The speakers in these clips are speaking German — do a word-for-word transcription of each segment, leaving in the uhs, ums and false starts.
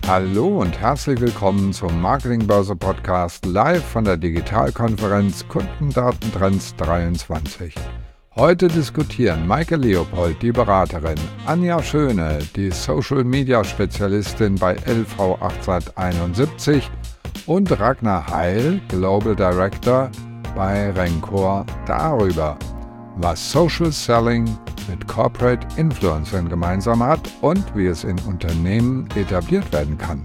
Hallo und herzlich willkommen zum Marketingbörse Podcast live von der Digitalkonferenz Kundendatentrends dreiundzwanzig. Heute diskutieren Maike Leopold, die Beraterin, Anja Schöne, die Social Media Spezialistin bei L V achthunderteinundsiebzig und Ragnar Heil, Global Director bei Rencor, darüber, was Social Selling mit Corporate Influencern gemeinsam hat und wie es in Unternehmen etabliert werden kann.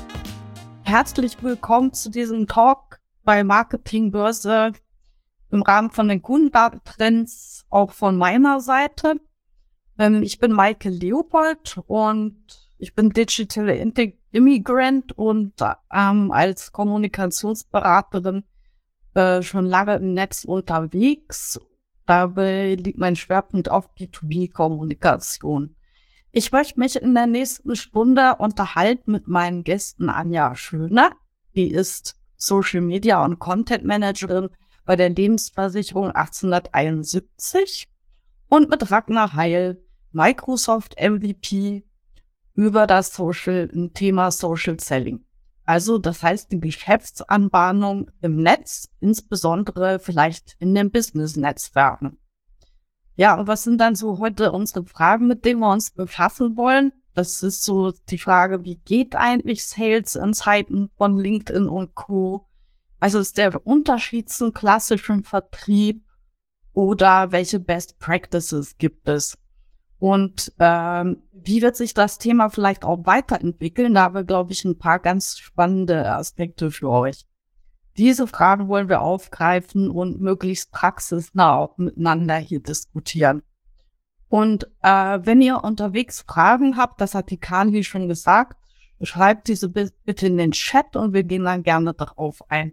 Herzlich willkommen zu diesem Talk bei Marketingbörse im Rahmen von den Kundendatentrends, auch von meiner Seite. Ähm, ich bin Maike Leopold und ich bin Digital Immigrant und ähm, als Kommunikationsberaterin äh, schon lange im Netz unterwegs. Dabei liegt mein Schwerpunkt auf B zwei B-Kommunikation. Ich möchte mich in der nächsten Stunde unterhalten mit meinen Gästen Anja Schöne. Die ist Social Media und Content Managerin bei der Lebensversicherung achtzehnhunderteinundsiebzig und mit Ragnar Heil, Microsoft M V P, über das Social, ein Thema Social Selling. Also das heißt die Geschäftsanbahnung im Netz, insbesondere vielleicht in den Business-Netzwerken. Ja, und was sind dann so heute unsere Fragen, mit denen wir uns befassen wollen? Das ist so die Frage, wie geht eigentlich Sales in Zeiten von LinkedIn und Co.? Also ist der Unterschied zum klassischen Vertrieb oder welche Best Practices gibt es? Und ähm, wie wird sich das Thema vielleicht auch weiterentwickeln? Da haben wir, glaube ich, ein paar ganz spannende Aspekte für euch. Diese Fragen wollen wir aufgreifen und möglichst praxisnah auch miteinander hier diskutieren. Und äh, wenn ihr unterwegs Fragen habt, das hat die Kani schon gesagt, schreibt diese bitte in den Chat und wir gehen dann gerne darauf ein.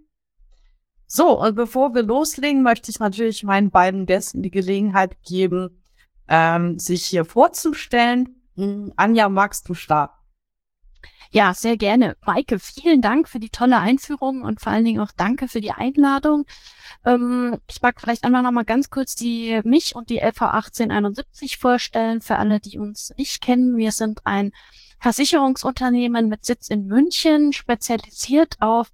So, und bevor wir loslegen, möchte ich natürlich meinen beiden Gästen die Gelegenheit geben, Ähm, sich hier vorzustellen. Hm, Anja, magst du starten? Ja, sehr gerne. Maike, vielen Dank für die tolle Einführung und vor allen Dingen auch danke für die Einladung. Ähm, ich mag vielleicht einfach noch mal ganz kurz die mich und die L V achtzehnhunderteinundsiebzig vorstellen, für alle, die uns nicht kennen. Wir sind ein Versicherungsunternehmen mit Sitz in München, spezialisiert auf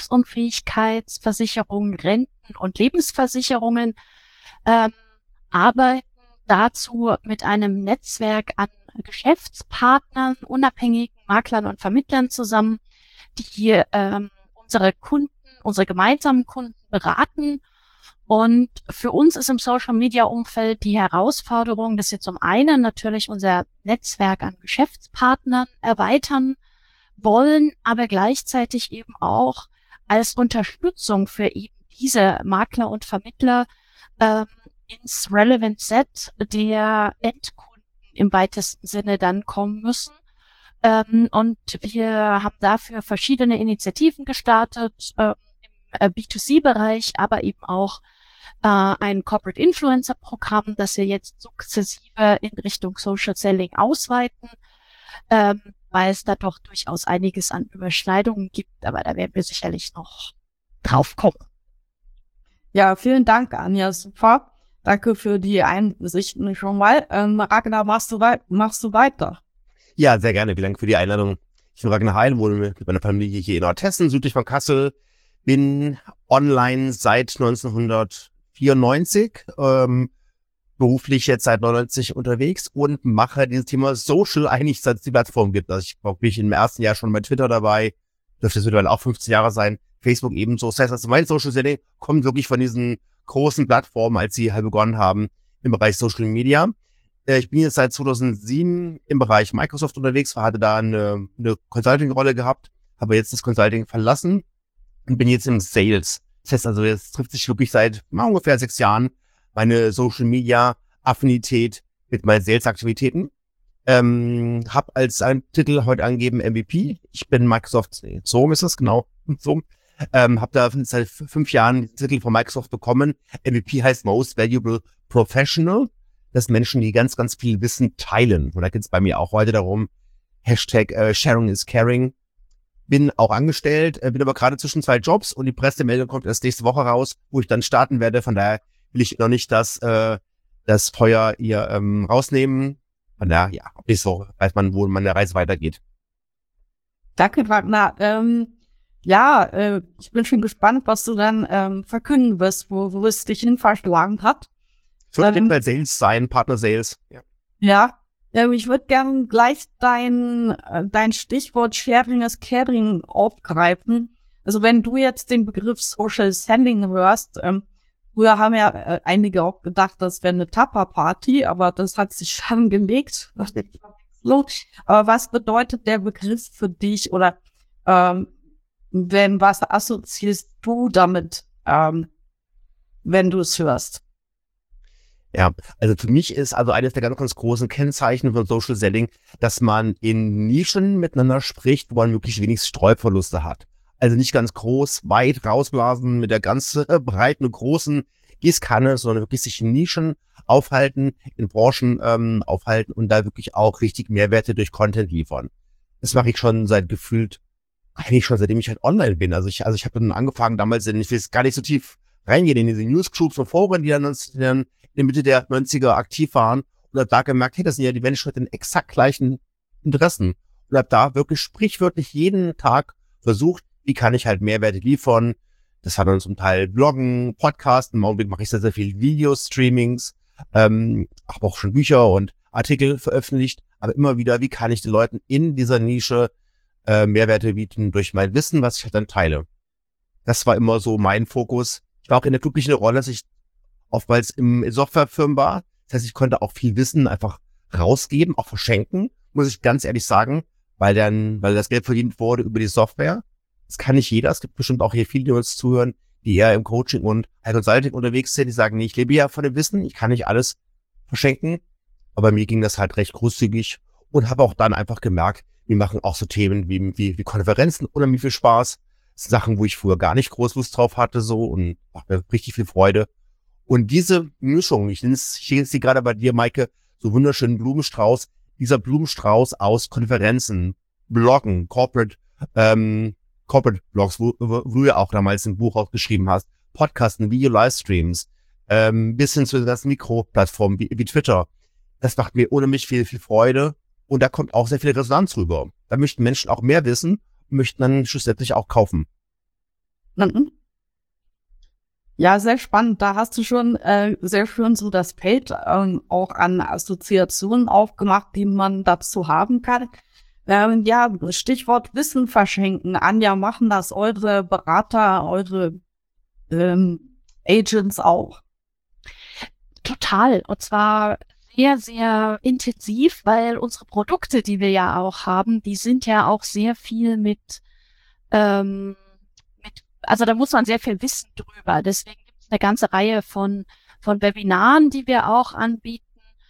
Berufsunfähigkeitsversicherungen, Renten und Lebensversicherungen, ähm, arbeiten dazu mit einem Netzwerk an Geschäftspartnern, unabhängigen Maklern und Vermittlern zusammen, die ähm, unsere Kunden, unsere gemeinsamen Kunden beraten. Und für uns ist im Social-Media-Umfeld die Herausforderung, dass wir zum einen natürlich unser Netzwerk an Geschäftspartnern erweitern wollen, aber gleichzeitig eben auch als Unterstützung für eben diese Makler und Vermittler ähm, ins Relevant Set der Endkunden im weitesten Sinne dann kommen müssen. Ähm, und wir haben dafür verschiedene Initiativen gestartet, äh, im B zwei C-Bereich, aber eben auch äh, ein Corporate Influencer-Programm, das wir jetzt sukzessive in Richtung Social Selling ausweiten, ähm, weil es da doch durchaus einiges an Überschneidungen gibt, aber da werden wir sicherlich noch drauf kommen. Ja, vielen Dank, Anja, super. Danke für die Einsichten schon mal. Ähm, Ragnar, machst du, wei- machst du weiter? Ja, sehr gerne. Vielen Dank für die Einladung. Ich bin Ragnar Heil, wohne mit meiner Familie hier in Nordhessen, südlich von Kassel. Bin online seit neunzehnhundertvierundneunzig, ähm, beruflich jetzt seit neunundneunzig unterwegs und mache dieses Thema Social eigentlich seit es die Plattform gibt. Also ich war wirklich im ersten Jahr schon bei Twitter dabei, dürfte es mittlerweile auch fünfzehn Jahre sein, Facebook ebenso. Das heißt, also mein Social Selling kommt wirklich von diesen großen Plattformen, als sie halt begonnen haben im Bereich Social Media. Äh, ich bin jetzt seit zweitausendsieben im Bereich Microsoft unterwegs, hatte da eine, eine Consulting-Rolle gehabt, habe jetzt das Consulting verlassen und bin jetzt im Sales. Das heißt also, jetzt trifft sich wirklich seit na, ungefähr sechs Jahren meine Social Media Affinität mit meinen Sales-Aktivitäten. Ähm, habe als einen Titel heute angegeben M V P. Ich bin Microsoft, nee, so ist das genau, so. Ähm, habe da seit fünf Jahren den Titel von Microsoft bekommen. M V P heißt Most Valuable Professional. Das sind Menschen, die ganz, ganz viel Wissen teilen. Und da geht es bei mir auch heute darum, Hashtag äh, Sharing is Caring. Bin auch angestellt, äh, bin aber gerade zwischen zwei Jobs und die Pressemeldung kommt erst nächste Woche raus, wo ich dann starten werde. Von daher will ich noch nicht das, äh, das Feuer hier ähm, rausnehmen. Von daher, ja, nächste Woche weiß man, wo meine Reise weitergeht. Danke, Wagner. Ähm, ja, äh, ich bin schon gespannt, was du dann ähm, verkünden wirst, wo, wo es dich hin verschlagen hat. Es wird Ähm, bei Sales sein, Partner Sales. Ja. Ja, ähm, ich würde gerne gleich dein, äh, dein Stichwort Sharing is Caring aufgreifen. Also wenn du jetzt den Begriff Social Selling hörst, ähm, früher haben ja äh, einige auch gedacht, das wäre eine Tupper-Party, aber das hat sich schon gelegt. Aber was bedeutet der Begriff für dich oder ähm, wenn was assoziierst du damit, ähm, wenn du es hörst? Ja, also für mich ist also eines der ganz, ganz großen Kennzeichen von Social Selling, dass man in Nischen miteinander spricht, wo man möglichst wenig Streuverluste hat. Also nicht ganz groß, weit rausblasen mit der ganz äh, breiten und großen Gießkanne, sondern wirklich sich in Nischen aufhalten, in Branchen ähm, aufhalten und da wirklich auch richtig Mehrwerte durch Content liefern. Das mache ich schon seit gefühlt, eigentlich schon seitdem ich halt online bin. Also ich, also ich habe dann angefangen damals, ich will jetzt gar nicht so tief reingehen in diese Newsgroups und Foren, die dann, die dann in der Mitte der neunziger aktiv waren und habe da gemerkt, hey, das sind ja die Menschen mit den exakt gleichen Interessen und habe da wirklich sprichwörtlich jeden Tag versucht, wie kann ich halt Mehrwerte liefern. Das war dann zum Teil Bloggen, Podcasten, im Augenblick mache ich sehr, sehr viel Videostreamings, ähm, habe auch schon Bücher und Artikel veröffentlicht, aber immer wieder, wie kann ich den Leuten in dieser Nische äh, Mehrwerte bieten durch mein Wissen, was ich halt dann teile. Das war immer so mein Fokus. Ich war auch in der glücklichen Rolle, dass ich oftmals im Softwarefirmen war. Das heißt, ich konnte auch viel Wissen einfach rausgeben, auch verschenken, muss ich ganz ehrlich sagen, weil dann, weil das Geld verdient wurde über die Software. Das kann nicht jeder. Es gibt bestimmt auch hier viele, die uns zuhören, die eher im Coaching und Consulting unterwegs sind, die sagen, nee, ich lebe ja von dem Wissen, ich kann nicht alles verschenken. Aber mir ging das halt recht großzügig und habe auch dann einfach gemerkt, wir machen auch so Themen wie, wie, wie Konferenzen unheimlich viel Spaß. Sachen, wo ich früher gar nicht groß Lust drauf hatte, so, und macht mir richtig viel Freude. Und diese Mischung, ich nenne es, ich sehe sie gerade bei dir, Maike, so wunderschönen Blumenstrauß, dieser Blumenstrauß aus Konferenzen, Bloggen, Corporate, ähm, Corporate Blogs, wo, wo du ja auch damals ein Buch auch geschrieben hast, Podcasten, Video-Livestreams, ähm, bis hin zu den ganzen Mikroplattformen wie, wie Twitter. Das macht mir unheimlich viel, viel Freude und da kommt auch sehr viel Resonanz rüber. Da möchten Menschen auch mehr wissen und möchten dann schlussendlich auch kaufen. Mhm. Ja, sehr spannend. Da hast du schon äh, sehr schön so das Feld ähm, auch an Assoziationen aufgemacht, die man dazu haben kann. Ähm, ja, Stichwort Wissen verschenken. Anja, machen das eure Berater, eure ähm, Agents auch? Total. Und zwar sehr, sehr intensiv, weil unsere Produkte, die wir ja auch haben, die sind ja auch sehr viel mit, ähm, mit, also da muss man sehr viel wissen drüber. Deswegen gibt es eine ganze Reihe von, von Webinaren, die wir auch anbieten,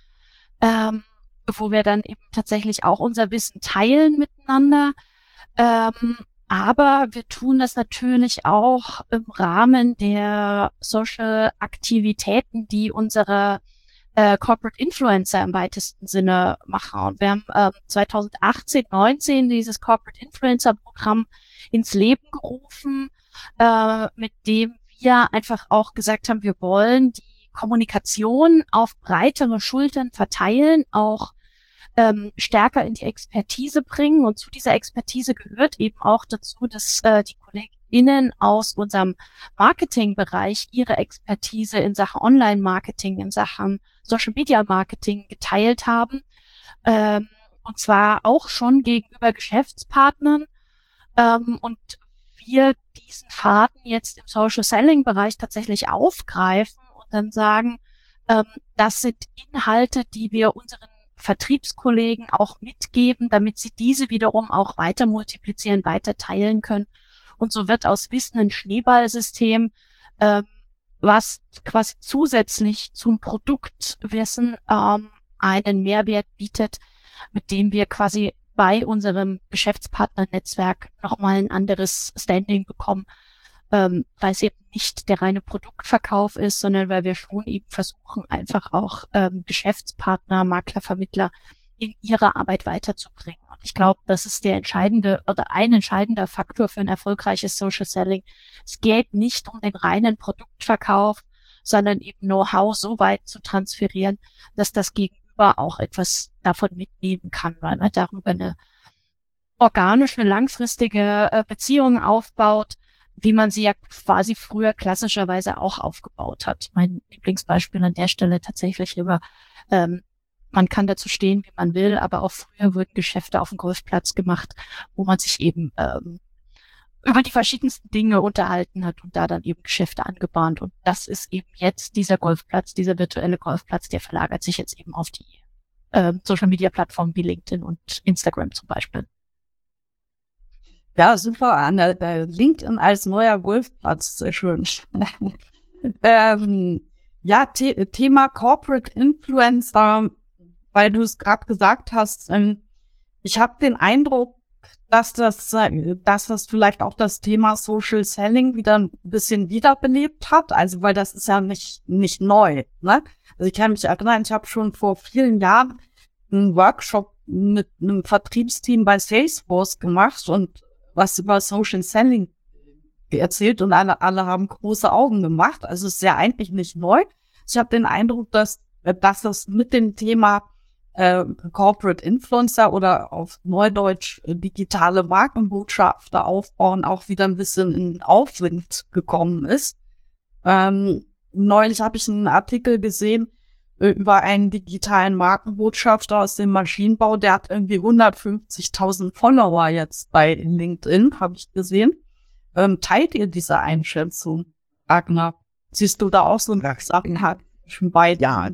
ähm, wo wir dann eben tatsächlich auch unser Wissen teilen miteinander. Ähm, aber wir tun das natürlich auch im Rahmen der Social-Aktivitäten, die unsere äh, Corporate Influencer im weitesten Sinne machen. Und wir haben äh, zwanzig achtzehn, neunzehn dieses Corporate Influencer Programm ins Leben gerufen, äh, mit dem wir einfach auch gesagt haben, wir wollen die Kommunikation auf breitere Schultern verteilen, auch ähm, stärker in die Expertise bringen. Und zu dieser Expertise gehört eben auch dazu, dass äh, die KollegInnen aus unserem Marketingbereich ihre Expertise in Sachen Online-Marketing, in Sachen Social-Media-Marketing geteilt haben. Ähm, und zwar auch schon gegenüber Geschäftspartnern. Ähm, und wir diesen Faden jetzt im Social-Selling-Bereich tatsächlich aufgreifen und dann sagen, ähm, das sind Inhalte, die wir unseren Vertriebskollegen auch mitgeben, damit sie diese wiederum auch weiter multiplizieren, weiter teilen können. Und so wird aus Wissen ein Schneeballsystem, äh, was quasi zusätzlich zum Produktwissen ähm, einen Mehrwert bietet, mit dem wir quasi bei unserem Geschäftspartnernetzwerk nochmal ein anderes Standing bekommen, ähm, weil es eben nicht der reine Produktverkauf ist, sondern weil wir schon eben versuchen, einfach auch ähm, Geschäftspartner, Makler, Vermittler in ihrer Arbeit weiterzubringen. Und ich glaube, das ist der entscheidende oder ein entscheidender Faktor für ein erfolgreiches Social Selling. Es geht nicht um den reinen Produktverkauf, sondern eben Know-how so weit zu transferieren, dass das Gegenüber auch etwas davon mitnehmen kann, weil man darüber eine organische, langfristige äh, Beziehungen aufbaut, wie man sie ja quasi früher klassischerweise auch aufgebaut hat. Mein Lieblingsbeispiel an der Stelle tatsächlich über, ähm, man kann dazu stehen, wie man will, aber auch früher wurden Geschäfte auf dem Golfplatz gemacht, wo man sich eben ähm, über die verschiedensten Dinge unterhalten hat und da dann eben Geschäfte angebahnt. Und das ist eben jetzt dieser Golfplatz, dieser virtuelle Golfplatz, der verlagert sich jetzt eben auf die äh, Social-Media-Plattformen wie LinkedIn und Instagram zum Beispiel. Ja, super. An der, der LinkedIn als neuer Golfplatz, sehr schön. ähm, ja, The- Thema Corporate Influencer, weil du es gerade gesagt hast, ähm, ich habe den Eindruck, dass das, dass das vielleicht auch das Thema Social Selling wieder ein bisschen wiederbelebt hat. Also, weil das ist ja nicht, nicht neu, ne? Also, ich kann mich erinnern, ich habe schon vor vielen Jahren einen Workshop mit einem Vertriebsteam bei Salesforce gemacht und was über Social Selling erzählt und alle, alle haben große Augen gemacht. Also, es ist ja eigentlich nicht neu. Ich habe den Eindruck, dass, dass das mit dem Thema Äh, Corporate Influencer oder auf Neudeutsch äh, digitale Markenbotschafter aufbauen, auch wieder ein bisschen in Aufwind gekommen ist. Ähm, neulich habe ich einen Artikel gesehen äh, über einen digitalen Markenbotschafter aus dem Maschinenbau, der hat irgendwie hundertfünfzigtausend Follower jetzt bei LinkedIn, habe ich gesehen. Ähm, teilt ihr diese Einschätzung, Ragnar? Siehst du da auch so eine Sachen hat schon beide? Ja.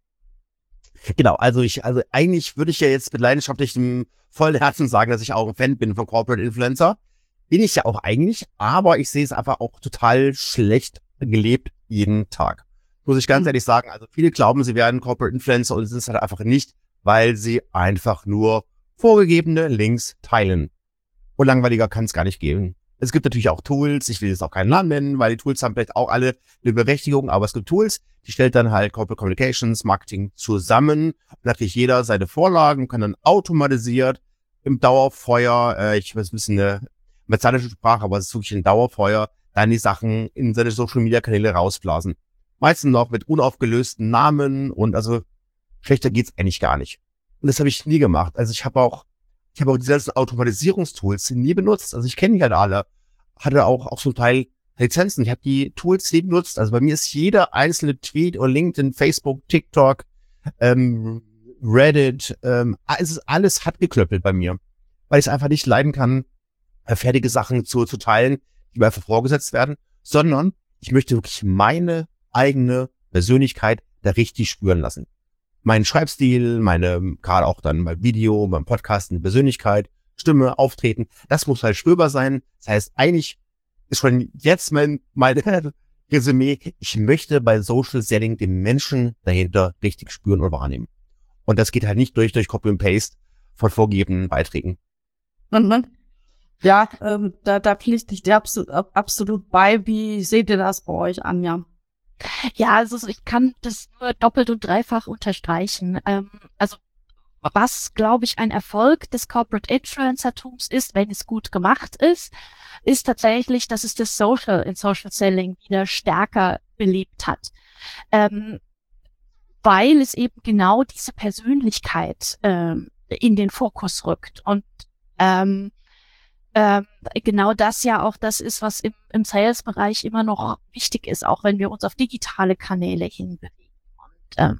Genau, also ich, also eigentlich würde ich ja jetzt mit leidenschaftlichem vollen Herzen sagen, dass ich auch ein Fan bin von Corporate Influencer. Bin ich ja auch eigentlich, aber ich sehe es einfach auch total schlecht gelebt jeden Tag. Muss ich ganz mhm. ehrlich sagen, also viele glauben, sie wären Corporate Influencer und sind es halt einfach nicht, weil sie einfach nur vorgegebene Links teilen. Und langweiliger kann es gar nicht geben. Es gibt natürlich auch Tools, ich will jetzt auch keinen Namen nennen, weil die Tools haben vielleicht auch alle eine Berechtigung, aber es gibt Tools, die stellt dann halt Corporate Communications, Marketing zusammen. Und natürlich jeder seine Vorlagen, kann dann automatisiert im Dauerfeuer, äh, ich weiß ein bisschen eine martialische Sprache, aber es ist wirklich ein Dauerfeuer, dann die Sachen in seine Social-Media-Kanäle rausblasen. Meistens noch mit unaufgelösten Namen und also schlechter geht's eigentlich gar nicht. Und das habe ich nie gemacht. Also ich habe auch Ich habe auch diese ganzen Automatisierungstools nie benutzt. Also ich kenne die halt alle. Hatte auch, auch zum Teil Lizenzen. Ich habe die Tools nie benutzt. Also bei mir ist jeder einzelne Tweet oder LinkedIn, Facebook, TikTok, ähm, Reddit, ähm, es ist alles handgeklöppelt bei mir. Weil ich es einfach nicht leiden kann, fertige Sachen zu, zu teilen, die mir einfach vorgesetzt werden, sondern ich möchte wirklich meine eigene Persönlichkeit da richtig spüren lassen. Mein Schreibstil, meine, gerade auch dann beim Video, beim Podcast, eine Persönlichkeit, Stimme, Auftreten, das muss halt spürbar sein. Das heißt, eigentlich ist schon jetzt mein, mein Resümee, ich möchte bei Social Selling den Menschen dahinter richtig spüren und wahrnehmen. Und das geht halt nicht durch, durch Copy und Paste von vorgegebenen Beiträgen. Mhm. Ja, ähm, da, da pflichte ich dir absolut, absolut bei. Wie seht ihr das bei euch, Anja? Ja, also ich kann das nur doppelt und dreifach unterstreichen. Ähm, also was, glaube ich, ein Erfolg des Corporate Influencer-Tums ist, wenn es gut gemacht ist, ist tatsächlich, dass es das Social in Social Selling wieder stärker belebt hat. Ähm, weil es eben genau diese Persönlichkeit ähm, in den Fokus rückt. Und ähm, Ähm, genau das ja auch das ist, was im, im Sales-Bereich immer noch wichtig ist, auch wenn wir uns auf digitale Kanäle hinbewegen. Und ähm,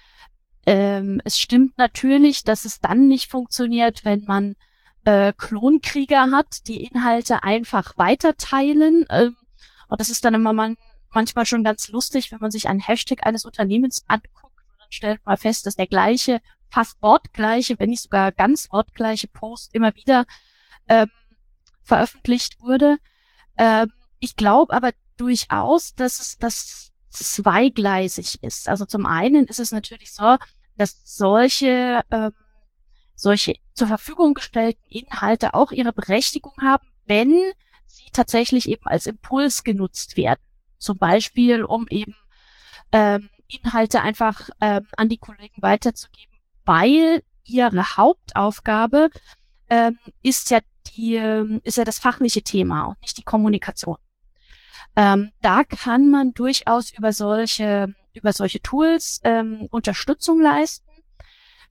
ähm, es stimmt natürlich, dass es dann nicht funktioniert, wenn man äh, Klonkrieger hat, die Inhalte einfach weiterteilen. Ähm, und das ist dann immer man, manchmal schon ganz lustig, wenn man sich einen Hashtag eines Unternehmens anguckt und dann stellt man fest, dass der gleiche, fast wortgleiche, wenn nicht sogar ganz wortgleiche Post immer wieder ähm, veröffentlicht wurde. Ähm, ich glaube aber durchaus, dass es das zweigleisig ist. Also zum einen ist es natürlich so, dass solche ähm, solche zur Verfügung gestellten Inhalte auch ihre Berechtigung haben, wenn sie tatsächlich eben als Impuls genutzt werden. Zum Beispiel, um eben ähm, Inhalte einfach ähm, an die Kollegen weiterzugeben, weil ihre Hauptaufgabe ähm, ist ja die ist ja das fachliche Thema und nicht die Kommunikation. Ähm, da kann man durchaus über solche über solche Tools ähm, Unterstützung leisten.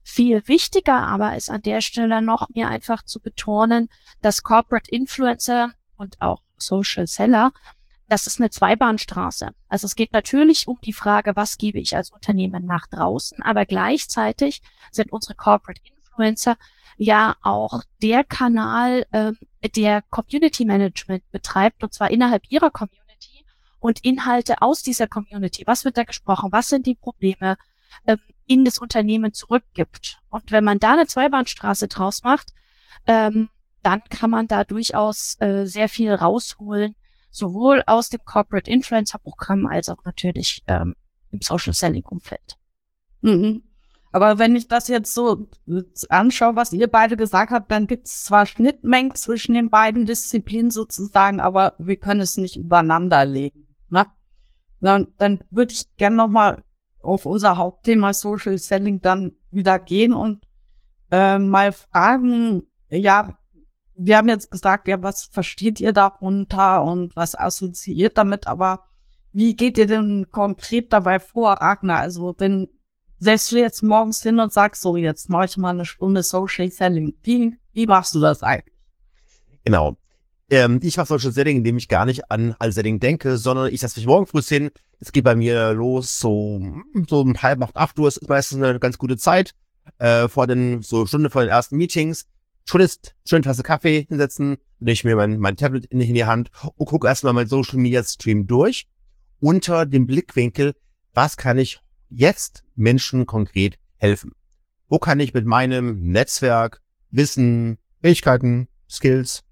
Viel wichtiger aber ist an der Stelle noch, mir einfach zu betonen, dass Corporate Influencer und auch Social Seller, das ist eine Zweibahnstraße. Also es geht natürlich um die Frage, was gebe ich als Unternehmen nach draußen, aber gleichzeitig sind unsere Corporate Influencer ja auch der Kanal, ähm, der Community Management betreibt, und zwar innerhalb ihrer Community und Inhalte aus dieser Community. Was wird da gesprochen? Was sind die Probleme? Ähm, in das Unternehmen zurückgibt. Und wenn man da eine Zweibahnstraße draus macht, ähm, dann kann man da durchaus äh, sehr viel rausholen, sowohl aus dem Corporate Influencer Programm als auch natürlich ähm, im Social Selling Umfeld. Mhm. Aber wenn ich das jetzt so anschaue, was ihr beide gesagt habt, dann gibt es zwar Schnittmengen zwischen den beiden Disziplinen sozusagen, aber wir können es nicht übereinander legen. Ne? Dann, dann würde ich gerne nochmal auf unser Hauptthema Social Selling dann wieder gehen und äh, mal fragen, ja, wir haben jetzt gesagt, ja, was versteht ihr darunter und was assoziiert damit, aber wie geht ihr denn konkret dabei vor, Ragnar? Also wenn setzt du jetzt morgens hin und sagst, so jetzt mache ich mal eine Stunde Social Selling, wie, wie machst du das eigentlich? Genau. Ähm, ich mache Social Selling, indem ich gar nicht an all Selling denke, sondern ich setze mich morgen früh hin. Es geht bei mir los, so, so um halb acht, acht Uhr ist meistens eine ganz gute Zeit, äh, vor den, so eine Stunde vor den ersten Meetings. Schon ist, schön eine Tasse Kaffee hinsetzen, lege ich mir mein, mein Tablet in, in die Hand und gucke erstmal mein Social Media Stream durch, unter dem Blickwinkel, was kann ich jetzt Menschen konkret helfen? Wo kann ich mit meinem Netzwerk, Wissen, Fähigkeiten, Skills,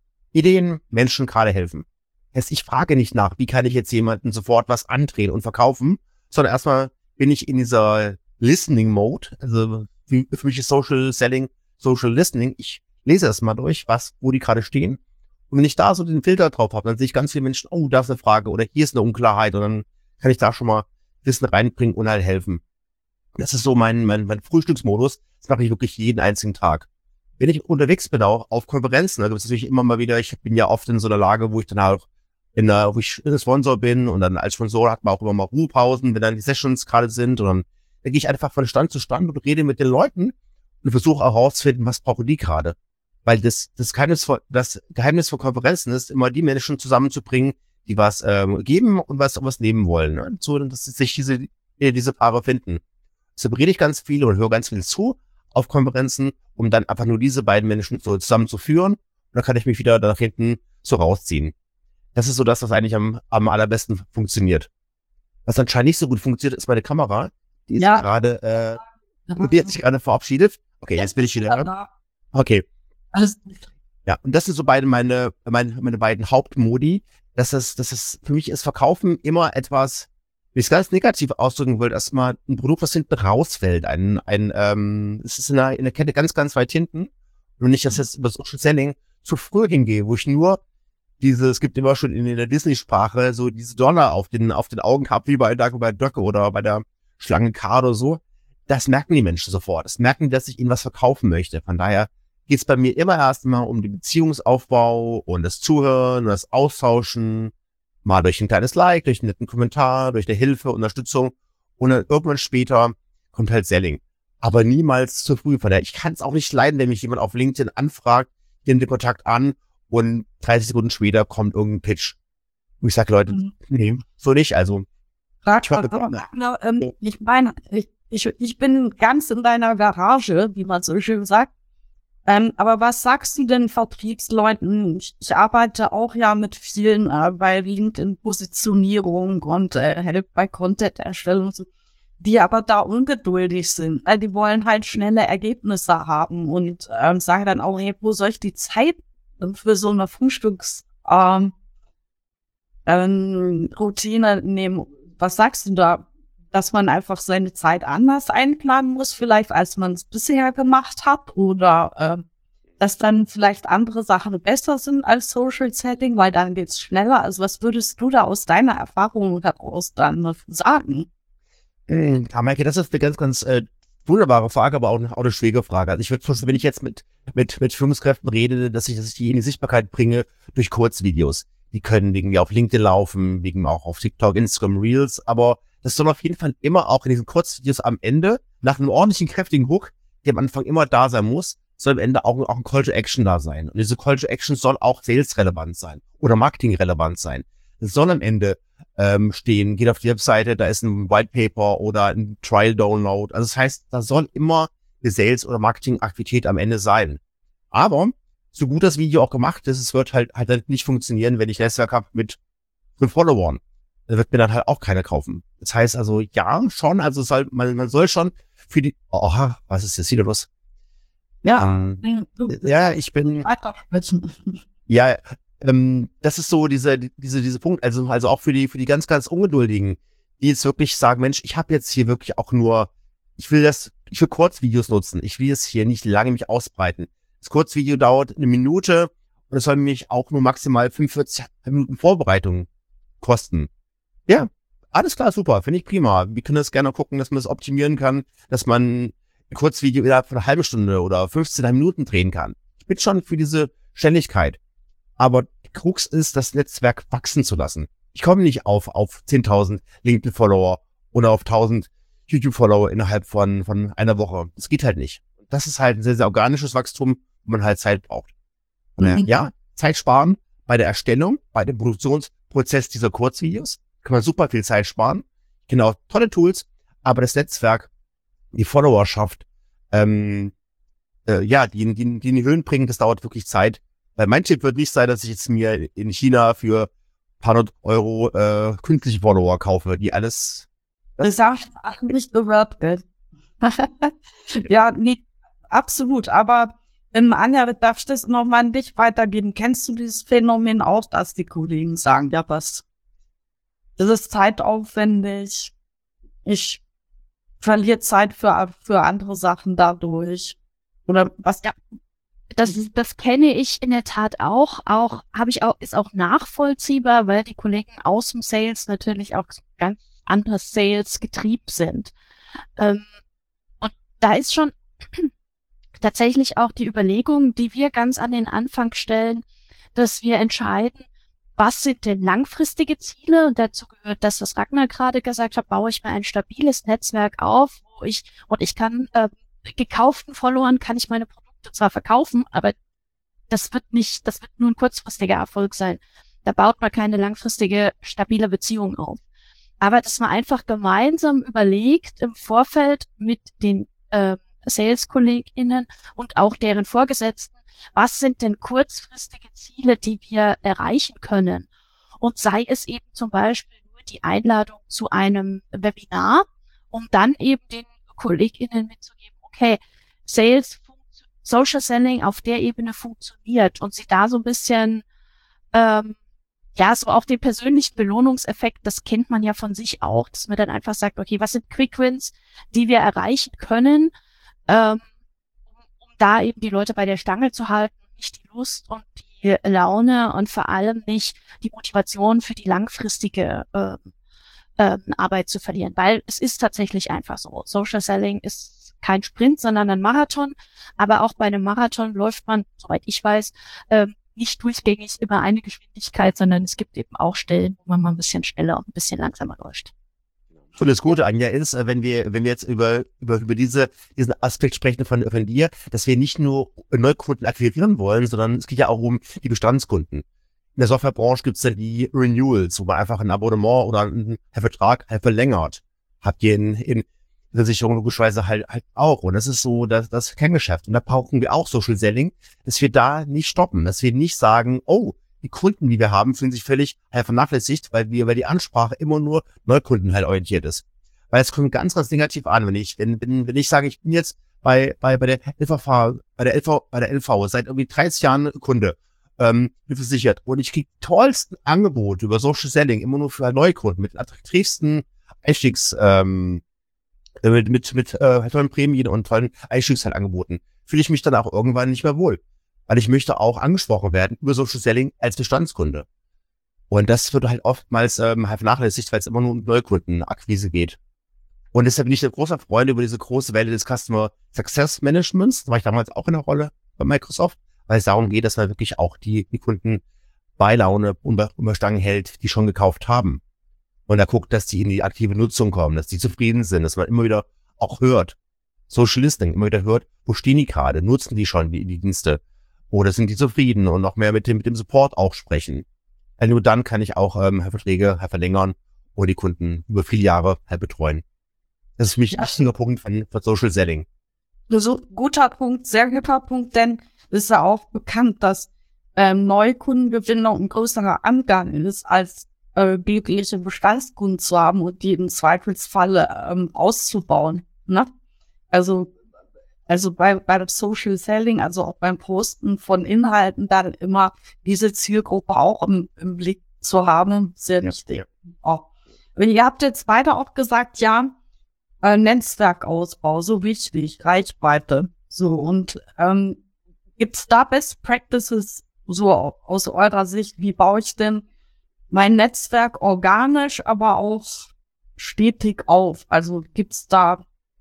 Ideen Menschen gerade helfen? Heißt, ich frage nicht nach, wie kann ich jetzt jemanden sofort was andrehen und verkaufen, sondern erstmal bin ich in dieser Listening Mode, also für mich ist Social Selling, Social Listening, ich lese erst mal durch, was, wo die gerade stehen. Und wenn ich da so den Filter drauf habe, dann sehe ich ganz viele Menschen, oh, da ist eine Frage oder hier ist eine Unklarheit und dann kann ich da schon mal Wissen reinbringen und halt helfen. Das ist so mein, mein, mein Frühstücksmodus. Das mache ich wirklich jeden einzigen Tag. Wenn ich unterwegs bin, auch auf Konferenzen, da gibt es natürlich immer mal wieder, ich bin ja oft in so einer Lage, wo ich dann auch in der, wo ich ein Sponsor bin und dann als Sponsor hat man auch immer mal Ruhepausen, wenn dann die Sessions gerade sind und dann, dann gehe ich einfach von Stand zu Stand und rede mit den Leuten und versuche auch herauszufinden, was brauchen die gerade. Weil das, das Geheimnis von, das Geheimnis von Konferenzen ist, immer die Menschen zusammenzubringen, die was ähm, geben und was was nehmen wollen. Ne? So, dass sich diese, diese Paare finden. Deshalb rede ich ganz viel und höre ganz viel zu auf Konferenzen, um dann einfach nur diese beiden Menschen so zusammenzuführen. Und dann kann ich mich wieder nach hinten so rausziehen. Das ist so das, was eigentlich am, am allerbesten funktioniert. Was anscheinend nicht so gut funktioniert, ist meine Kamera. Die ist Ja. gerade, äh, die hat sich gerade verabschiedet. Okay, jetzt bin ich wieder. Okay. Alles gut. Ja, und das sind so beide meine, meine, meine beiden Hauptmodi. Das ist, das ist, für mich ist Verkaufen immer etwas, wenn ich es ganz negativ ausdrücken will, erstmal ein Produkt, was hinten rausfällt. Ein, ein, ähm, es ist in der, in der Kette ganz, ganz weit hinten. Und nicht, dass ich jetzt über Social Selling zu früh hingehe, wo ich nur diese, es gibt immer schon in, in der Disney-Sprache so diese Donner auf den, auf den Augen habe, wie bei Dagobert Duck oder bei der Schlange K oder so. Das merken die Menschen sofort. Das merken, dass ich ihnen was verkaufen möchte. Von daher geht es bei mir immer erstmal um den Beziehungsaufbau und das Zuhören und das Austauschen, mal durch ein kleines Like, durch einen netten Kommentar, durch eine Hilfe, Unterstützung und dann irgendwann später kommt halt Selling. Aber niemals zu früh. Von daher, ich kann es auch nicht leiden, wenn mich jemand auf LinkedIn anfragt, ich nehme den Kontakt an und dreißig Sekunden später kommt irgendein Pitch. Und ich sage, Leute, Mhm. nee, so nicht, also Frag, Ich war- Ragnar, ähm, ich meine, ich, ich, ich bin ganz in deiner Garage, wie man so schön sagt. Ähm, aber was sagst du denn Vertriebsleuten? Ich, ich arbeite auch ja mit vielen äh, bei LinkedIn-Positionierung und äh, helfe bei Content-Erstellung, und so, die aber da ungeduldig sind. Äh, die wollen halt schnelle Ergebnisse haben und ähm, sagen dann auch, hey, wo soll ich die Zeit für so eine Frühstücks ähm, ähm, Routine nehmen? Was sagst du da? Dass man einfach seine Zeit anders einplanen muss, vielleicht als man es bisher gemacht hat, oder äh, dass dann vielleicht andere Sachen besser sind als Social Selling, weil dann geht's schneller. Also was würdest du da aus deiner Erfahrung heraus dann sagen? Ja, Maike, das ist eine ganz, ganz äh, wunderbare Frage, aber auch eine, auch eine schwierige Frage. Also ich würde, wenn ich jetzt mit mit mit Führungskräften rede, dass ich, dass ich die in die Sichtbarkeit bringe durch Kurzvideos. Die können irgendwie auf LinkedIn laufen, wegen auch auf TikTok, Instagram, Reels, aber das soll auf jeden Fall immer auch in diesen Kurzvideos am Ende, nach einem ordentlichen, kräftigen Hook, die am Anfang immer da sein muss, soll am Ende auch, auch ein Call to Action da sein. Und diese Call to Action soll auch Sales-relevant sein oder Marketing-relevant sein. Es soll am Ende ähm, stehen, geht auf die Webseite, da ist ein White Paper oder ein Trial-Download. Also das heißt, da soll immer eine Sales- oder Marketing-Aktivität am Ende sein. Aber so gut das Video auch gemacht ist, es wird halt halt nicht funktionieren, wenn ich ein Netzwerk habe mit fünf Followern. Da wird mir dann halt auch keiner kaufen. Das heißt also, ja, schon, also soll, man, man soll schon für die, oh, was ist jetzt wieder los? Ja, ähm, ja, ich bin, ja, ähm, das ist so diese, diese, diese Punkt, also, also auch für die, für die ganz, ganz Ungeduldigen, die jetzt wirklich sagen, Mensch, ich habe jetzt hier wirklich auch nur, ich will das, ich will Kurzvideos nutzen, ich will es hier nicht lange mich ausbreiten. Das Kurzvideo dauert eine Minute und es soll mich auch nur maximal fünfundvierzig Minuten Vorbereitung kosten. Ja, alles klar, super, finde ich prima. Wir können das gerne gucken, dass man das optimieren kann, dass man ein Kurzvideo innerhalb von einer halben Stunde oder fünfzehn Minuten drehen kann. Ich bin schon für diese Schnelligkeit. Aber die Krux ist, das Netzwerk wachsen zu lassen. Ich komme nicht auf, auf zehntausend LinkedIn-Follower oder auf tausend YouTube-Follower innerhalb von, von einer Woche. Das geht halt nicht. Das ist halt ein sehr, sehr organisches Wachstum, wo man halt Zeit braucht. Mhm. Ja, Zeit sparen bei der Erstellung, bei dem Produktionsprozess dieser Kurzvideos. Kann man super viel Zeit sparen. Genau, tolle Tools. Aber das Netzwerk, die Followerschaft, ähm, äh, ja, die, die, die in die Höhen bringen, das dauert wirklich Zeit. Weil mein Tipp wird nicht sein, dass ich jetzt mir in China für ein paar hundert Euro äh, künstliche Follower kaufe, die alles... Das habe ich nicht gehört, gell? Ja, nee, absolut. Aber ähm, Anja, darf ich das nochmal an dich weitergeben? Kennst du dieses Phänomen auch, dass die Kollegen sagen, ja, was? Das ist zeitaufwendig. Ich verliere Zeit für, für andere Sachen dadurch. Oder was? Ja. Das, das kenne ich in der Tat auch. Auch habe ich auch, ist auch nachvollziehbar, weil die Kollegen aus dem Sales natürlich auch ganz anders Sales getrieben sind. Ähm, und da ist schon tatsächlich auch die Überlegung, die wir ganz an den Anfang stellen, dass wir entscheiden, was sind denn langfristige Ziele? Und dazu gehört das, was Ragnar gerade gesagt hat, baue ich mir ein stabiles Netzwerk auf, wo ich, und ich kann, äh, gekauften Followern kann ich meine Produkte zwar verkaufen, aber das wird nicht, das wird nur ein kurzfristiger Erfolg sein. Da baut man keine langfristige, stabile Beziehung auf. Aber dass man einfach gemeinsam überlegt im Vorfeld mit den äh, Sales-KollegInnen und auch deren Vorgesetzten, was sind denn kurzfristige Ziele, die wir erreichen können? Und sei es eben zum Beispiel nur die Einladung zu einem Webinar, um dann eben den KollegInnen mitzugeben, okay, Sales, Social Selling auf der Ebene funktioniert und sie da so ein bisschen, ähm, ja, so auch den persönlichen Belohnungseffekt, das kennt man ja von sich auch, dass man dann einfach sagt, okay, was sind Quick Wins, die wir erreichen können, ähm, um, um da eben die Leute bei der Stange zu halten, nicht die Lust und die Laune und vor allem nicht die Motivation für die langfristige ähm, ähm, Arbeit zu verlieren, weil es ist tatsächlich einfach so. Social Selling ist kein Sprint, sondern ein Marathon, aber auch bei einem Marathon läuft man, soweit ich weiß, ähm, nicht durchgängig immer eine Geschwindigkeit, sondern es gibt eben auch Stellen, wo man mal ein bisschen schneller und ein bisschen langsamer läuft. Und das Gute, Anja, ist, wenn wir, wenn wir jetzt über, über, über diese, diesen Aspekt sprechen von, von dir, dass wir nicht nur Neukunden akquirieren wollen, sondern es geht ja auch um die Bestandskunden. In der Softwarebranche gibt es ja die Renewals, wo man einfach ein Abonnement oder einen Vertrag halt verlängert. Habt ihr in, in Versicherung logischerweise halt, halt auch. Und das ist so das, das Kerngeschäft. Und da brauchen wir auch Social Selling, dass wir da nicht stoppen, dass wir nicht sagen, oh, die Kunden, die wir haben, fühlen sich völlig halt vernachlässigt, weil wir, weil die Ansprache immer nur Neukunden halt orientiert ist. Weil es kommt ganz, ganz negativ an, wenn ich, wenn, wenn, wenn ich sage, ich bin jetzt bei, bei, bei der L V V, bei der L V, bei der L V seit irgendwie dreißig Jahren Kunde, ähm, bin versichert. Und ich kriege tollsten Angebote über Social Selling, immer nur für Neukunden, mit attraktivsten Einstiegs, ähm, mit, mit, mit, äh, tollen Prämien und tollen Einstiegsangeboten. Fühle ich mich dann auch irgendwann nicht mehr wohl. Weil ich möchte auch angesprochen werden über Social Selling als Bestandskunde. Und das wird halt oftmals ähm, halt vernachlässigt, weil es immer nur um Neukundenakquise geht. Und deshalb bin ich ein großer Freund über diese große Welle des Customer Success Managements. Da war ich damals auch in der Rolle bei Microsoft, weil es darum geht, dass man wirklich auch die, die Kunden bei Laune unter, unter Stangen hält, die schon gekauft haben. Und da guckt, dass die in die aktive Nutzung kommen, dass die zufrieden sind, dass man immer wieder auch hört. Social Listening immer wieder hört, wo stehen die gerade, nutzen die schon die, die Dienste oder sind die zufrieden und noch mehr mit dem, mit dem Support auch sprechen. Also nur dann kann ich auch ähm, Verträge verlängern und die Kunden über viele Jahre halt betreuen. Das ist für mich ein wichtiger Punkt von, von Social Selling. So guter Punkt, sehr guter Punkt, denn es ist ja auch bekannt, dass ähm, Neukundengewinnung ein größerer Angang ist, als äh, glückliche Bestandskunden zu haben und die im Zweifelsfalle ähm, auszubauen. Ne? Also, also bei, bei dem Social Selling, also auch beim Posten von Inhalten, dann immer diese Zielgruppe auch im, im Blick zu haben, sehr wichtig. Ja. Auch. Ihr habt jetzt beide auch gesagt, ja, äh, Netzwerkausbau, so wichtig, Reichweite. So, und ähm, gibt's da Best Practices so aus eurer Sicht? Wie baue ich denn mein Netzwerk organisch, aber auch stetig auf? Also gibt's da